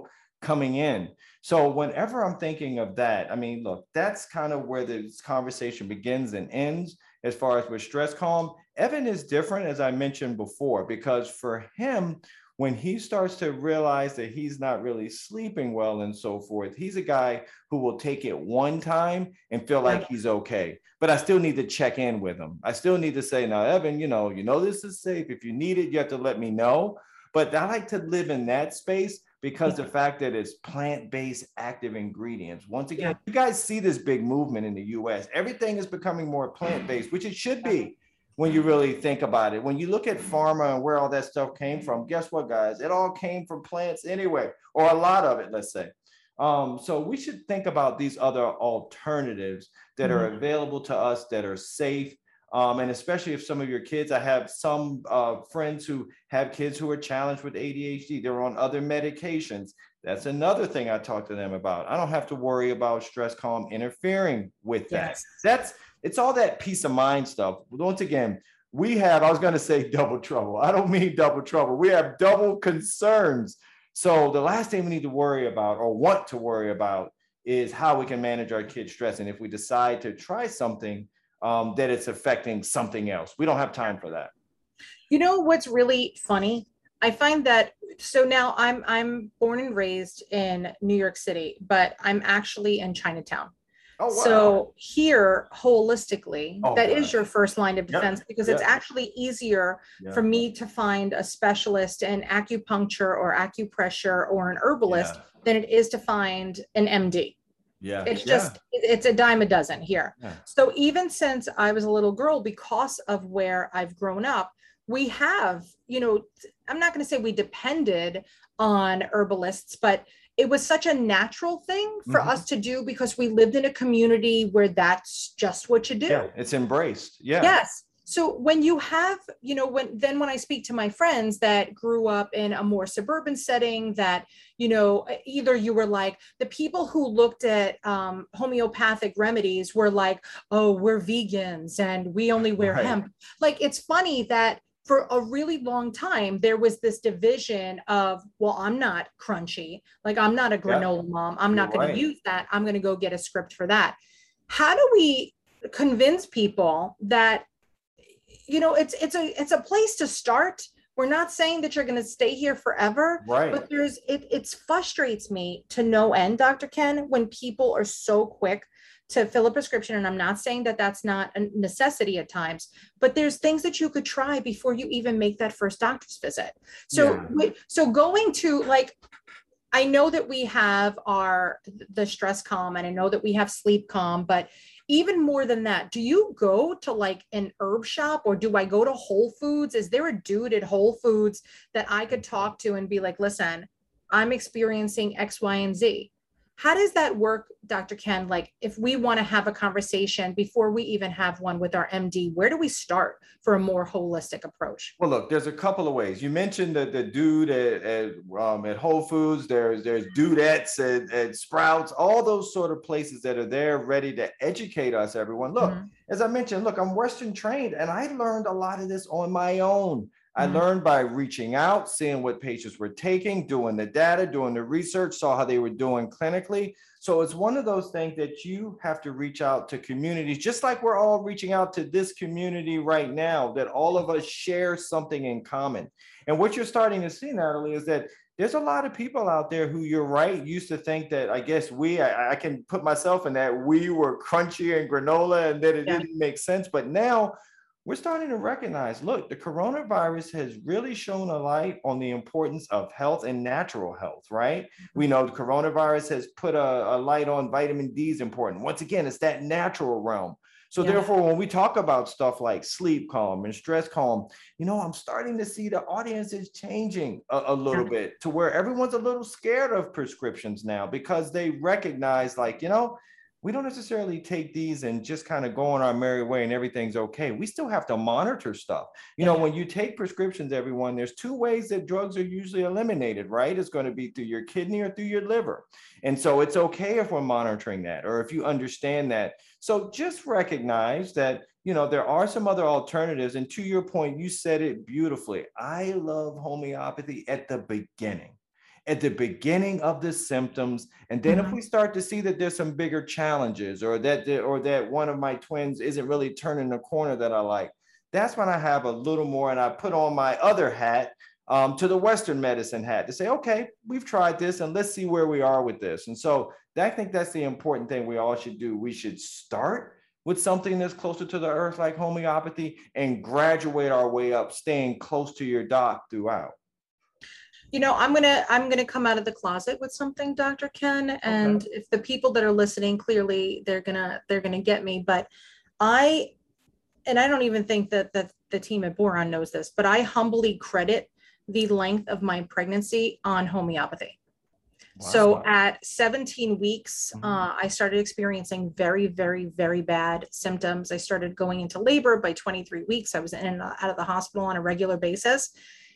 Speaker 4: coming in. So whenever I'm thinking of that, I mean, look, that's kind of where this conversation begins and ends as far as with Stress Calm. Evan is different, as I mentioned before, because for him, when he starts to realize that he's not really sleeping well and so forth, he's a guy who will take it one time and feel like he's okay. But I still need to check in with him. I still need to say, now, Evan, you know, you know, this is safe. If you need it, you have to let me know. But I like to live in that space because the fact that it's plant-based active ingredients. Once again, you guys see this big movement in the U S. Everything is becoming more plant-based, which it should be. When you really think about it, when you look at pharma and where all that stuff came from, guess what, guys? It all came from plants anyway, or a lot of it, let's say. Um, so we should think about these other alternatives that are available to us that are safe. Um, and especially if some of your kids, I have some uh, friends who have kids who are challenged with A D H D, they're on other medications. That's another thing I talk to them about. I don't have to worry about Stress Calm interfering with that. Yes. That's, it's all that peace of mind stuff. Once again, we have, I was going to say double trouble. I don't mean double trouble. We have double concerns. So the last thing we need to worry about or want to worry about is how we can manage our kids' stress. And if we decide to try something, um, that it's affecting something else. We don't have time for that.
Speaker 3: You know what's really funny? I find that, so now I'm I'm born and raised in New York City, but I'm actually in Chinatown. Oh, wow. So here, holistically, oh, that God. is your first line of defense, yep. because yep. it's actually easier yep. for me to find a specialist in acupuncture or acupressure or an herbalist yeah. than it is to find an M D. Yeah, it's just, yeah. it's a dime a dozen here. Yeah. So even since I was a little girl, because of where I've grown up, we have, you know, I'm not going to say we depended on herbalists, but it was such a natural thing for mm-hmm. us to do because we lived in a community where that's just what you do.
Speaker 4: Yeah, it's embraced. Yeah.
Speaker 3: Yes. So when you have, you know, when, then when I speak to my friends that grew up in a more suburban setting that, you know, either you were like, the people who looked at um, homeopathic remedies were like, oh, we're vegans and we only wear right. hemp. Like, it's funny that for a really long time, there was this division of, well, I'm not crunchy. Like, I'm not a granola yeah. mom. I'm not going right. to use that. I'm going to go get a script for that. How do we convince people that, you know, it's, it's a, it's a place to start. We're not saying that you're going to stay here forever, right. but there's, it, it frustrates me to no end, Doctor Ken, when people are so quick to fill a prescription. And I'm not saying that that's not a necessity at times, but there's things that you could try before you even make that first doctor's visit. So, yeah. so going to like, I know that we have our, the Stress Calm, and I know that we have Sleep Calm, but even more than that, do you go to like an herb shop, or do I go to Whole Foods? Is there a dude at Whole Foods that I could talk to and be like, listen, I'm experiencing X, Y, and Z? How does that work, Doctor Ken? Like, if we want to have a conversation before we even have one with our M D, where do we start for a more holistic approach?
Speaker 4: Well, look, there's a couple of ways. You mentioned the, the dude at, at, um, at Whole Foods. There's there's dudettes at, at Sprouts, all those sort of places that are there ready to educate us, everyone. Look, mm-hmm. as I mentioned, look, I'm Western trained, and I learned a lot of this on my own. I mm-hmm. learned by reaching out, seeing what patients were taking, doing the data, doing the research, saw how they were doing clinically. So it's one of those things that you have to reach out to communities, just like we're all reaching out to this community right now, that all of us share something in common. And what you're starting to see, Natalie, is that there's a lot of people out there who, you're right, used to think that, I guess we, I, I can put myself in that, we were crunchy and granola and that it yeah. didn't make sense. But now, we're starting to recognize, look, the coronavirus has really shown a light on the importance of health and natural health, right? We know the coronavirus has put a, a light on vitamin D is important. Once again, it's that natural realm. So yeah. therefore, when we talk about stuff like Sleep Calm and Stress Calm, you know, I'm starting to see the audience is changing a, a little yeah. bit to where everyone's a little scared of prescriptions now, because they recognize, like, you know, we don't necessarily take these and just kind of go on our merry way and everything's okay. We still have to monitor stuff. You know, when you take prescriptions, everyone, there's two ways that drugs are usually eliminated, right? It's going to be through your kidney or through your liver. And so it's okay if we're monitoring that, or if you understand that. So just recognize that, you know, there are some other alternatives. And to your point, you said it beautifully. I love homeopathy at the beginning. at the beginning of the symptoms. And then
Speaker 3: Mhm.
Speaker 4: if we start to see that there's some bigger challenges, or that, the- or that one of my twins isn't really turning the corner that I like, that's when I have a little more, and I put on my other hat, um, to the Western medicine hat, to say, okay, we've tried this and let's see where we are with this. And so I think that's the important thing we all should do. We should start with something that's closer to the earth, like homeopathy, and graduate our way up, staying close to your doc throughout.
Speaker 3: You know, I'm gonna I'm gonna come out of the closet with something, Doctor Ken. And
Speaker 4: Okay.
Speaker 3: if the people that are listening, clearly they're gonna they're gonna get me. But I and I don't even think that that the team at Boron knows this, but I humbly credit the length of my pregnancy on homeopathy.
Speaker 4: Wow.
Speaker 3: So at seventeen weeks,
Speaker 4: Mhm.
Speaker 3: uh, I started experiencing very, very, very bad symptoms. I started going into labor. By twenty-three weeks. I was in and out of the hospital on a regular basis.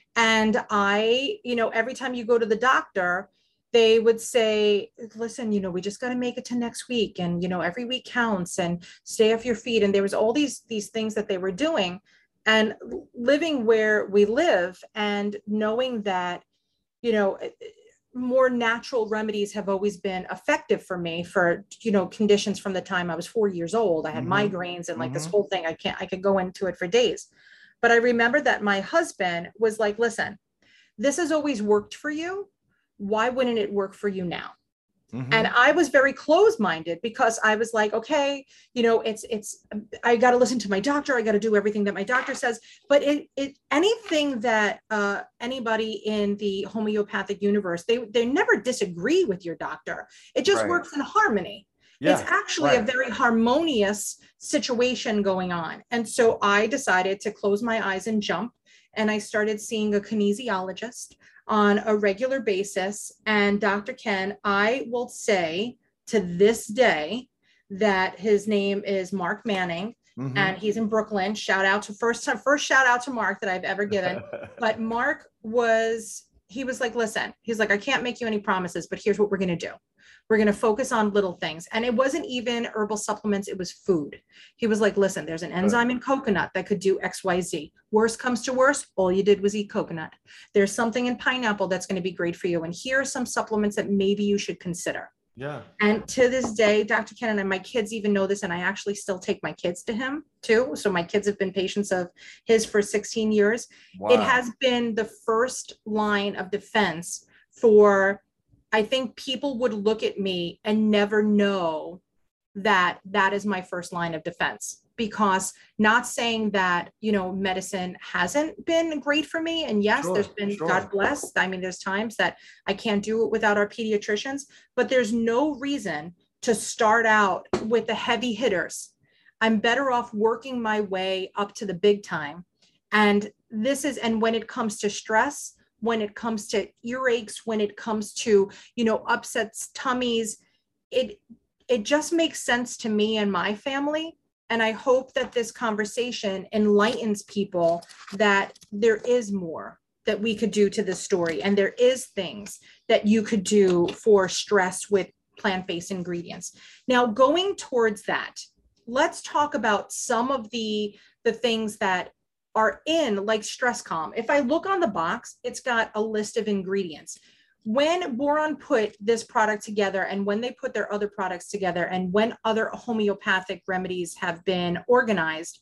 Speaker 3: And I, you know, every time you go to the doctor, they would say, listen, you know, we just got to make it to next week. And, you know, every week counts, and stay off your feet. And there was all these, these things that they were doing. And living where we live and knowing that, you know, more natural remedies have always been effective for me for, you know, conditions from the time I was four years old. I had
Speaker 4: Mhm.
Speaker 3: migraines and like this
Speaker 4: Mhm.
Speaker 3: whole thing. I can't, I could go into it for days. But I remember that my husband was like, listen, this has always worked for you. Why wouldn't it work for you now?
Speaker 4: Mhm.
Speaker 3: And I was very closed-minded because I was like, okay, you know, it's, it's, I got to listen to my doctor. I got to do everything that my doctor says. But it, it, anything that uh, anybody in the homeopathic universe, they, they never disagree with your doctor. It just
Speaker 4: Right.
Speaker 3: works in harmony.
Speaker 4: Yeah,
Speaker 3: It's actually a
Speaker 4: right.
Speaker 3: very harmonious situation going on. And so I decided to close my eyes and jump. And I started seeing a kinesiologist on a regular basis. And Doctor Ken, I will say to this day that his name is Mark Manning,
Speaker 4: Mhm.
Speaker 3: and he's in Brooklyn. Shout out to first first shout out to Mark that I've ever given. But Mark was, he was like, listen, he's like, I can't make you any promises, but here's what we're going to do. We're going to focus on little things. And it wasn't even herbal supplements. It was food. He was like, listen, there's an enzyme in coconut that could do X, Y, Z. Worst comes to worst, all you did was eat coconut. There's something in pineapple that's going to be great for you. And here are some supplements that maybe you should consider.
Speaker 4: Yeah.
Speaker 3: And to this day, Doctor Ken and my kids even know this, and I actually still take my kids to him too. So my kids have been patients of his for sixteen years.
Speaker 4: Wow.
Speaker 3: It has been the first line of defense for, I think people would look at me and never know that that is my first line of defense. Because not saying that, you know, medicine hasn't been great for me. And yes,
Speaker 4: Sure,
Speaker 3: there's been,
Speaker 4: sure.
Speaker 3: God bless. I mean, there's times that I can't do it without our pediatricians, but there's no reason to start out with the heavy hitters. I'm better off working my way up to the big time. And this is, and when it comes to stress, when it comes to earaches, when it comes to, you know, upsets, tummies, it, it just makes sense to me and my family. And I hope that this conversation enlightens people that there is more that we could do to this story. And there is things that you could do for stress with plant-based ingredients. Now, going towards that, let's talk about some of the, the things that are in, like Stress Calm. If I look on the box, it's got a list of ingredients. When Boron put this product together, and when they put their other products together, and when other homeopathic remedies have been organized,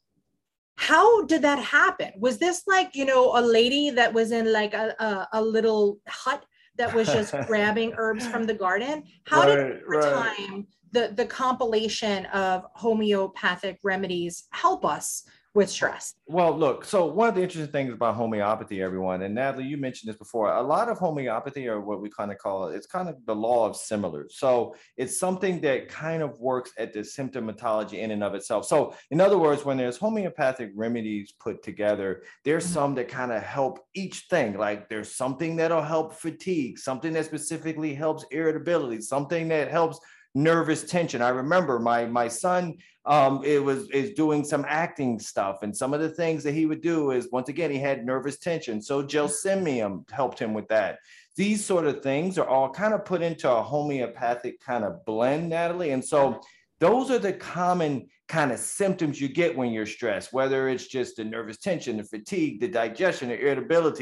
Speaker 3: how did that happen? Was this like, you know, a lady that was in like a, a, a little hut that was just grabbing herbs from the garden? How
Speaker 4: Right,
Speaker 3: did over
Speaker 4: right.
Speaker 3: time the, the compilation of homeopathic remedies help us with stress?
Speaker 4: Well, look, so one of the interesting things about homeopathy, everyone, and Natalie, you mentioned this before, a lot of homeopathy, or what we kind of call it, it's kind of the law of similars. So it's something that kind of works at the symptomatology in and of itself. So in other words, when there's homeopathic remedies put together, there's
Speaker 3: Mhm.
Speaker 4: some that kind of help each thing. Like there's something that'll help fatigue, something that specifically helps irritability, something that helps nervous tension. I remember my my son, um, it was is doing some acting stuff, and some of the things that he would do is, once again, he had nervous tension. So gelsemium helped him with that. These sort of things are all kind of put into a homeopathic kind of blend, Natalie. And so those are the common kind of symptoms you get when you're stressed, whether it's just the nervous tension, the fatigue, the digestion, the irritability.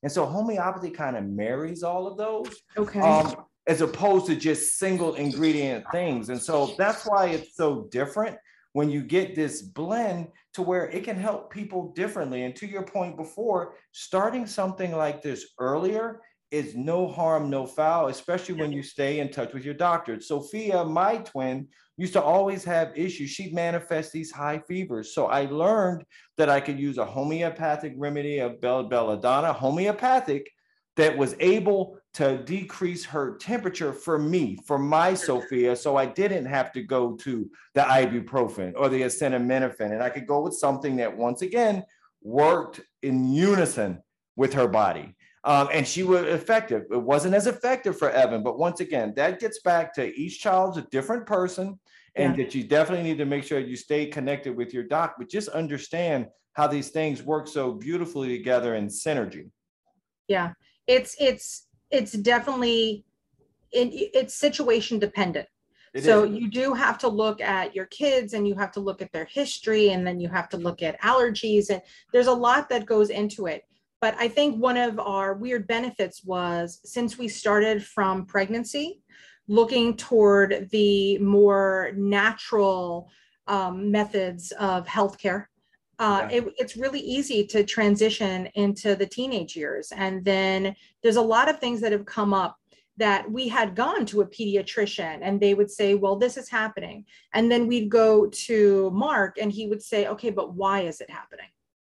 Speaker 4: And so homeopathy kind of marries all of those.
Speaker 3: Okay.
Speaker 4: Um, as opposed to just single ingredient things. And so that's why it's so different when you get this blend to where it can help people differently. And to your point before, starting something like this earlier is no harm, no foul, especially when you stay in touch with your doctor. Sophia, my twin, used to always have issues. She'd manifest these high fevers. So I learned that I could use a homeopathic remedy of bel- belladonna, homeopathic, that was able to decrease her temperature for me, for my Sophia, so I didn't have to go to the ibuprofen or the acetaminophen, and I could go with something that, once again, worked in unison with her body. Um, and she was effective. It wasn't as effective for Evan, but once again, that gets back to each child's a different person, and yeah. that you definitely need to make sure you stay connected with your doc, but just understand how these things work so beautifully together in synergy.
Speaker 3: Yeah. It's it's it's definitely it, it's situation dependent. It so is. You do have to look at your kids, and you have to look at their history, and then you have to look at allergies, and there's a lot that goes into it. But I think one of our weird benefits was, since we started from pregnancy, looking toward the more natural um, methods of healthcare. Uh, yeah. it, it's really easy to transition into the teenage years. And then there's a lot of things that have come up that we had gone to a pediatrician, and they would say, well, this is happening. And then we'd go to Mark, and he would say, okay, but why is it happening?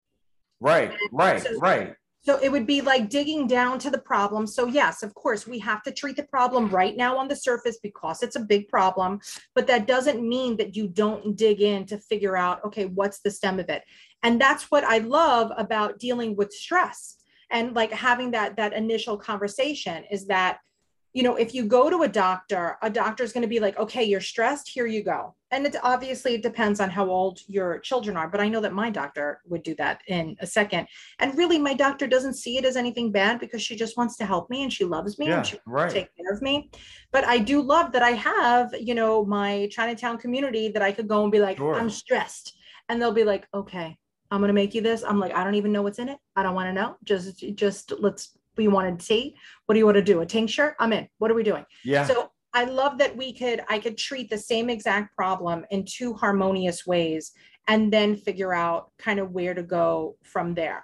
Speaker 4: Right,
Speaker 3: and
Speaker 4: right,
Speaker 3: so,
Speaker 4: right.
Speaker 3: So it would be like digging down to the problem. So yes, of course, we have to treat the problem right now on the surface because it's a big problem, but that doesn't mean that you don't dig in to figure out, okay, what's the stem of it? And that's what I love about dealing with stress and like having that, that initial conversation is that, you know, if you go to a doctor, a doctor is going to be like, okay, you're stressed, here you go. And it obviously it depends on how old your children are, but I know that my doctor would do that in a second. And really, my doctor doesn't see it as anything bad because she just wants to help me and she loves me, yeah, and she wants to take care of me. But I do love that I have, you know, my Chinatown community that I could go and be like, sure, I'm stressed. And they'll be like, okay, I'm going to make you this. I'm like, I don't even know what's in it. I don't want to know. Just, just let's, we wanted tea. What do you want to do? A tincture? I'm in. What are we doing?
Speaker 4: Yeah.
Speaker 3: So I love that we could, I could treat the same exact problem in two harmonious ways and then figure out kind of where to go from there.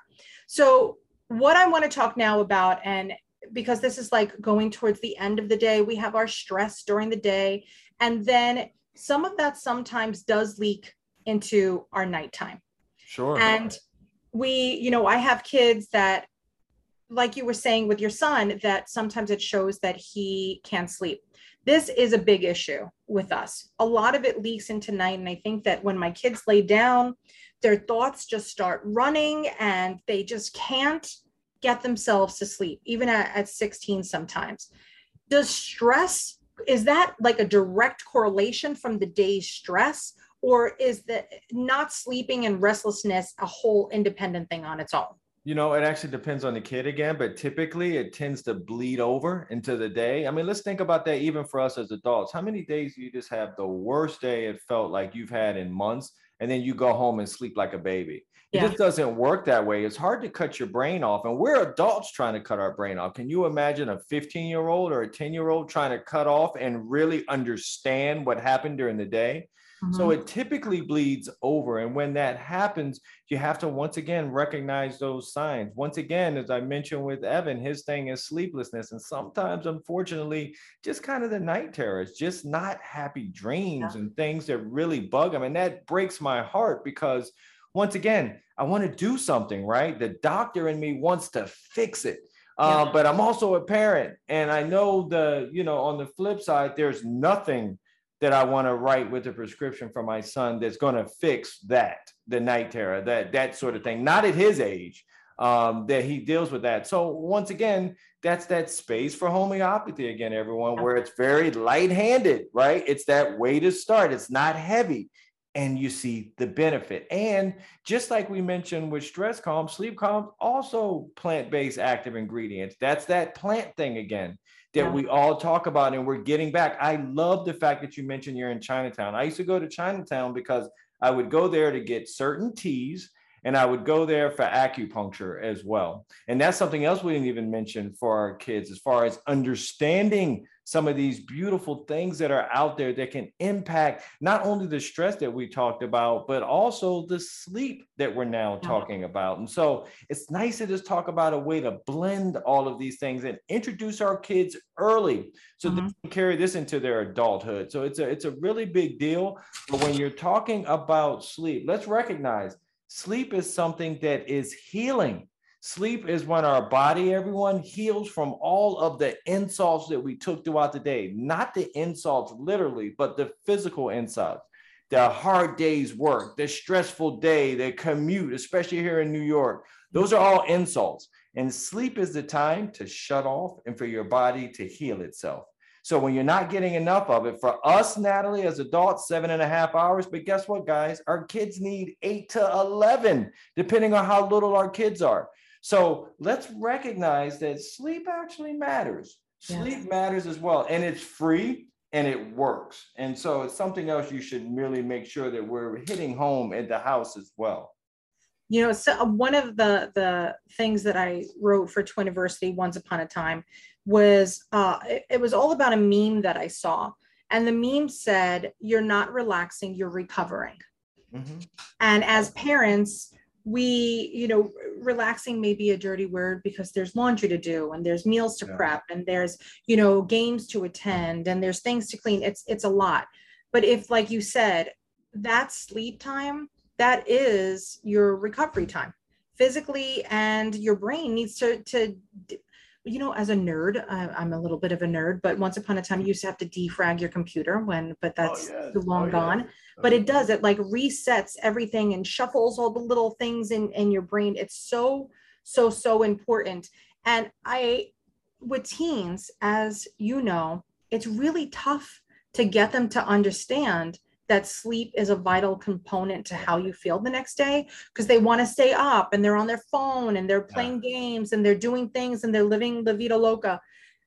Speaker 3: So what I want to talk now about, and because this is like going towards the end of the day, we have our stress during the day. And then some of that sometimes does leak into our nighttime.
Speaker 4: Sure.
Speaker 3: And we, you know, I have kids that, like you were saying with your son, that sometimes it shows that he can't sleep. This is a big issue with us. A lot of it leaks into night. And I think that when my kids lay down, their thoughts just start running and they just can't get themselves to sleep, even at, at sixteen sometimes. Does stress, is that like a direct correlation from the day's stress? Or is that not sleeping and restlessness a whole independent thing on its own?
Speaker 4: You know, it actually depends on the kid again, but typically it tends to bleed over into the day. I mean, let's think about that even for us as adults. How many days do you just have the worst day it felt like you've had in months, and then you go home and sleep like a baby? It yeah. just doesn't work that way. It's hard to cut your brain off, and we're adults trying to cut our brain off. Can you imagine a fifteen-year-old or a ten-year-old trying to cut off and really understand what happened during the day? Mm-hmm. So it typically bleeds over. And when that happens, you have to once again recognize those signs. Once again, as I mentioned with Evan, his thing is sleeplessness. And sometimes, unfortunately, just kind of the night terrors, just not happy dreams yeah. and things that really bug him. And that breaks my heart because once again, I want to do something, right? The doctor in me wants to fix it. Uh, yeah. But I'm also a parent. And I know the, you know, on the flip side, there's nothing that I want to write with a prescription for my son that's going to fix that, the night terror, that, that sort of thing, not at his age, um, that he deals with that. So once again, that's that space for homeopathy again, everyone, where it's very light-handed, right? It's that way to start. It's not heavy. And you see the benefit. And just like we mentioned with Stress Calm, Sleep Calm, also plant-based active ingredients. That's that plant thing again that yeah. we all talk about, and we're getting back. I love the fact that you mentioned you're in Chinatown. I used to go to Chinatown because I would go there to get certain teas, and I would go there for acupuncture as well. And that's something else we didn't even mention for our kids, as far as understanding some of these beautiful things that are out there that can impact not only the stress that we talked about, but also the sleep that we're now talking about. And so it's nice to just talk about a way to blend all of these things and introduce our kids early so mm-hmm. they can carry this into their adulthood. So it's a, it's a really big deal. But when you're talking about sleep, let's recognize sleep is something that is healing. Sleep is when our body, everyone, heals from all of the insults that we took throughout the day. Not the insults literally, but the physical insults. The hard day's work, the stressful day, the commute, especially here in New York. Those are all insults. And sleep is the time to shut off and for your body to heal itself. So when you're not getting enough of it, for us, Natalie, as adults, seven and a half hours. But guess what, guys? Our kids need eight to eleven, depending on how little our kids are. So let's recognize that sleep actually matters. Sleep yes. matters as well. And it's free and it works. And so it's something else you should really make sure that we're hitting home at the house as well.
Speaker 3: You know, so one of the, the things that I wrote for Twiniversity once upon a time was, uh, it, it was all about a meme that I saw. And the meme said, you're not relaxing, you're recovering. Mm-hmm. And as parents, we, you know, relaxing may be a dirty word because there's laundry to do and there's meals to yeah. prep and there's, you know, games to attend and there's things to clean. It's, it's a lot. But if, like you said, that's sleep time, that is your recovery time physically, and your brain needs to, to, you know, as a nerd, I, I'm a little bit of a nerd, but once upon a time you used to have to defrag your computer when, but that's oh, yes. too long oh, gone. Yes. But it does, it like resets everything and shuffles all the little things in, in your brain. It's so, so, so important. And I, with teens, as you know, it's really tough to get them to understand that sleep is a vital component to how you feel the next day, because they want to stay up and they're on their phone and they're playing yeah. games and they're doing things and they're living la vida loca.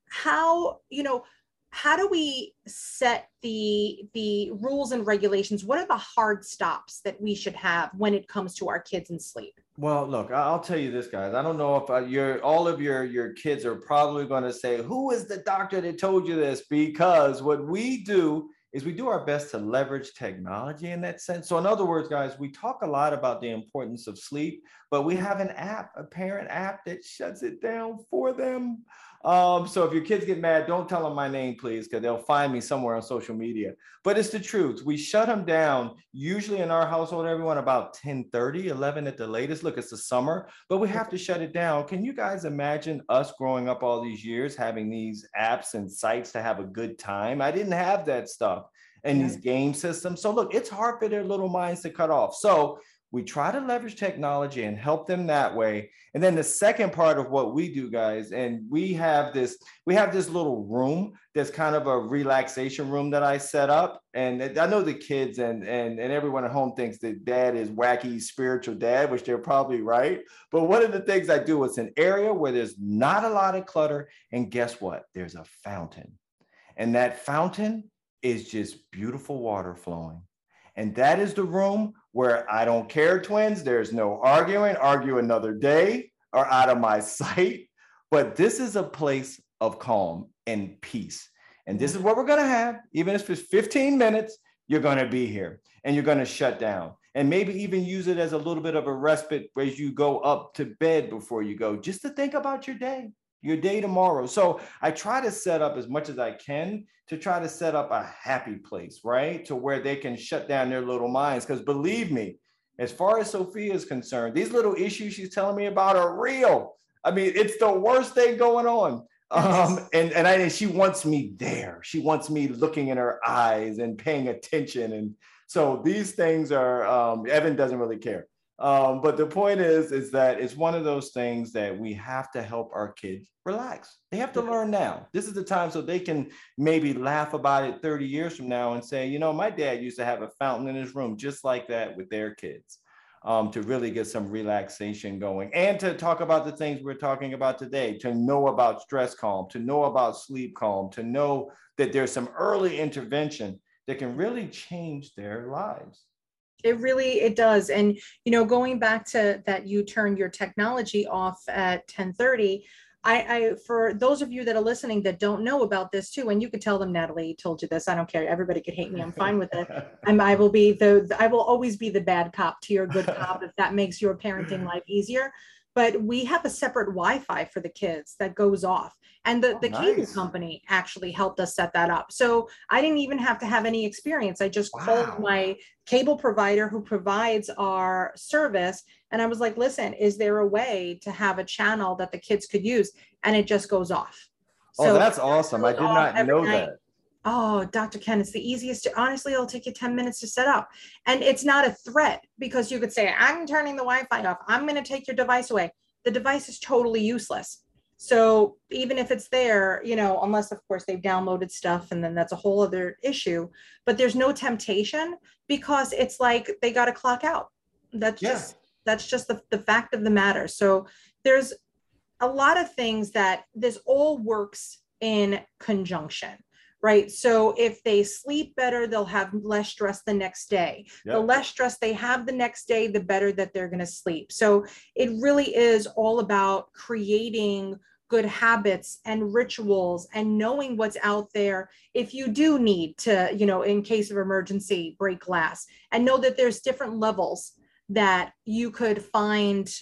Speaker 3: How, you know, how do we set the the rules and regulations? What are the hard stops that we should have when it comes to our kids and sleep?
Speaker 4: Well, look, I'll tell you this, guys. I don't know if uh, your all of your your kids are probably going to say, "Who is the doctor that told you this?" Because what we do is we do our best to leverage technology in that sense. So in other words, guys, we talk a lot about the importance of sleep, but we have an app, a parent app that shuts it down for them. Um, so if your kids get mad, don't tell them my name, please, because they'll find me somewhere on social media. But it's the truth. We shut them down, usually in our household, everyone, about ten thirty, eleven at the latest. Look, it's the summer, but we have to shut it down. Can you guys imagine us growing up all these years, having these apps and sites to have a good time? I didn't have that stuff and these game systems. So look, it's hard for their little minds to cut off. So we try to leverage technology and help them that way. And then the second part of what we do, guys, and we have this, we have this little room that's kind of a relaxation room that I set up. And I know the kids and, and, and everyone at home thinks that dad is wacky spiritual dad, which they're probably right. But one of the things I do is an area where there's not a lot of clutter. And guess what? There's a fountain. And that fountain is just beautiful water flowing. And that is the room where I don't care, twins. There's no arguing, argue another day or out of my sight. But this is a place of calm and peace. And this is what we're going to have. Even if it's fifteen minutes, you're going to be here and you're going to shut down. And maybe even use it as a little bit of a respite as you go up to bed before you go, just to think about your day. Your day tomorrow. So I try to set up as much as I can to try to set up a happy place, right? To where they can shut down their little minds. Because believe me, as far as Sophia is concerned, these little issues she's telling me about are real. I mean, it's the worst thing going on. Um, and and, I, and she wants me there. She wants me looking in her eyes and paying attention. And so these things are, um, Evan doesn't really care. Um, but the point is, is that it's one of those things that we have to help our kids relax. They have to learn now. This is the time so they can maybe laugh about it thirty years from now and say, you know, my dad used to have a fountain in his room just like that with their kids, um, to really get some relaxation going and to talk about the things we're talking about today, to know about stress calm, to know about sleep calm, to know that there's some early intervention that can really change their lives.
Speaker 3: It really, it does. And, you know, going back to that, you turn your technology off at ten thirty. I, I, for those of you that are listening that don't know about this too, and you could tell them, Natalie told you this, I don't care. Everybody could hate me. I'm fine with it. I'm, I will be the, I will always be the bad cop to your good cop if that makes your parenting life easier. But we have a separate Wi-Fi for the kids that goes off. And the,
Speaker 4: Oh,
Speaker 3: the cable
Speaker 4: nice.
Speaker 3: company actually helped us set that up. So I didn't even have to have any experience. I just
Speaker 4: Wow.
Speaker 3: called my cable provider who provides our service. And I was like, listen, is there a way to have a channel that the kids could use? And it just goes off.
Speaker 4: Oh,
Speaker 3: So
Speaker 4: that's awesome. I
Speaker 3: goes
Speaker 4: did
Speaker 3: off
Speaker 4: not
Speaker 3: every
Speaker 4: know
Speaker 3: night.
Speaker 4: that.
Speaker 3: Oh, Doctor Ken, it's the easiest to, honestly, it'll take you ten minutes to set up. And it's not a threat because you could say, I'm turning the Wi-Fi off. I'm going to take your device away. The device is totally useless. So even if it's there, you know, unless of course they've downloaded stuff and then that's a whole other issue, but there's no temptation because it's like they got to clock out. That's
Speaker 4: Yeah.
Speaker 3: just, that's just the, the fact of the matter. So there's a lot of things that this all works in conjunction, right? So if they sleep better, they'll have less stress the next day.
Speaker 4: Yep.
Speaker 3: The less stress they have the next day, the better that they're going to sleep. So it really is all about creating good habits and rituals and knowing what's out there if you do need to, you know, in case of emergency, break glass, and know that there's different levels that you could find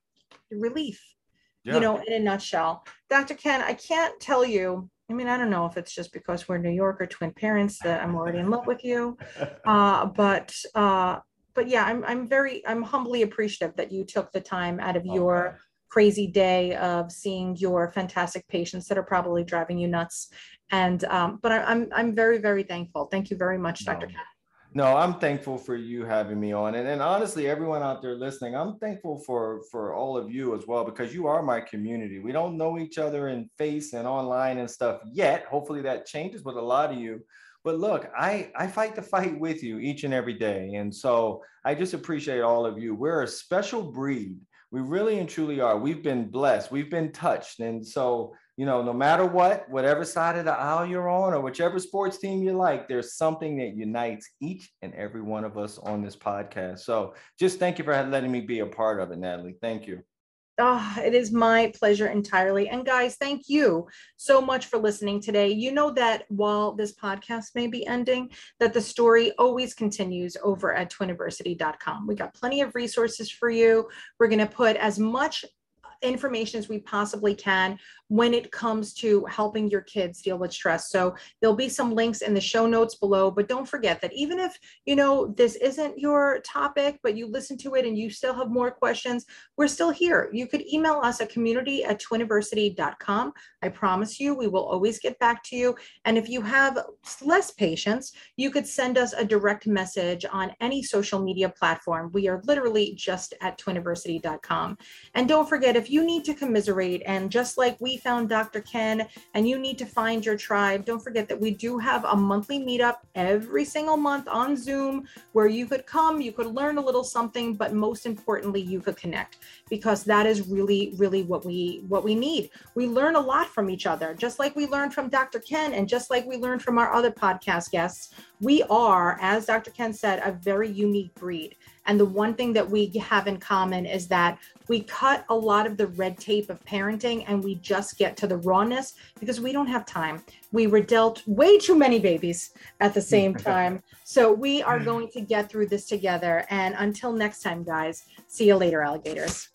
Speaker 3: relief,
Speaker 4: Yeah.
Speaker 3: you know, in a nutshell. Doctor Ken, I can't tell you, I mean, I don't know if it's just because we're New York or twin parents that I'm already in love with you, uh, but uh, but yeah, I'm I'm very I'm humbly appreciative that you took the time out of your
Speaker 4: Okay.
Speaker 3: crazy day of seeing your fantastic patients that are probably driving you nuts. And um, but I, I'm I'm very very thankful. Thank you very much, Doctor
Speaker 4: No.
Speaker 3: Ken.
Speaker 4: No, I'm thankful for you having me on. And, and honestly, everyone out there listening, I'm thankful for, for all of you as well, because you are my community. We don't know each other in face and online and stuff yet. Hopefully that changes with a lot of you. But look, I, I fight the fight with you each and every day. And so I just appreciate all of you. We're a special breed. We really and truly are. We've been blessed. We've been touched. And so, you know, no matter what, whatever side of the aisle you're on or whichever sports team you like, there's something that unites each and every one of us on this podcast. So just thank you for letting me be a part of it, Natalie. Thank you.
Speaker 3: Oh, it is my pleasure entirely. And guys, thank you so much for listening today. You know that while this podcast may be ending, that the story always continues over at twiniversity dot com. We got plenty of resources for you. We're going to put as much information as we possibly can when it comes to helping your kids deal with stress. So there'll be some links in the show notes below, but don't forget that even if, you know, this isn't your topic, but you listen to it and you still have more questions, we're still here. You could email us at community at twiniversity dot com. I promise you, we will always get back to you. And if you have less patience, you could send us a direct message on any social media platform. We are literally just at twiniversity dot com. And don't forget, if you need to commiserate, and just like we found Doctor Ken, and you need to find your tribe, don't forget that we do have a monthly meetup every single month on Zoom where you could come, you could learn a little something, but most importantly, you could connect, because that is really, really what we what we need. We learn a lot from each other, just like we learned from Doctor Ken, and just like we learned from our other podcast guests. We are, as Doctor Ken said, a very unique breed. And the one thing that we have in common is that we cut a lot of the red tape of parenting and we just get to the rawness because we don't have time. We were dealt way too many babies at the same time. So we are going to get through this together. And until next time, guys, see you later, alligators.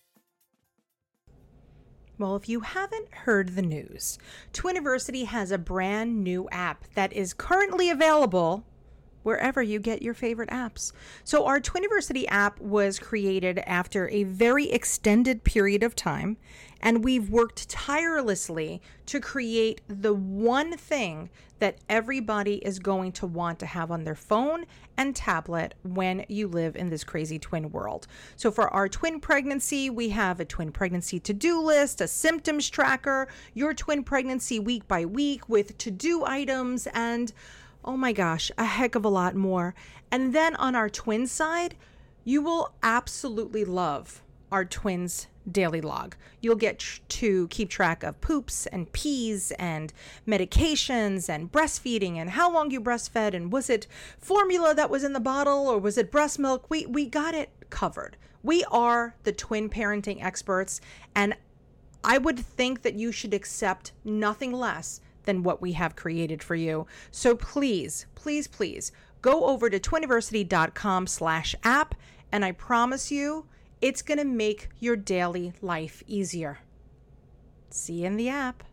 Speaker 3: Well, if you haven't heard the news, Twiniversity has a brand new app that is currently available wherever you get your favorite apps. So our Twiniversity app was created after a very extended period of time, and we've worked tirelessly to create the one thing that everybody is going to want to have on their phone and tablet when you live in this crazy twin world. So for our twin pregnancy, we have a twin pregnancy to-do list, a symptoms tracker, your twin pregnancy week by week with to-do items, and oh my gosh, a heck of a lot more. And then on our twin side, you will absolutely love our twins
Speaker 1: daily log. You'll get tr- to keep track of poops and pees and medications and breastfeeding and how long you breastfed and was it formula that was in the bottle or was it breast milk? We we got it covered. We are the twin parenting experts, and I would think that you should accept nothing less than what we have created for you. So please, please, please go over to twiniversity.com slash app, and I promise you it's going to make your daily life easier. See you in the app.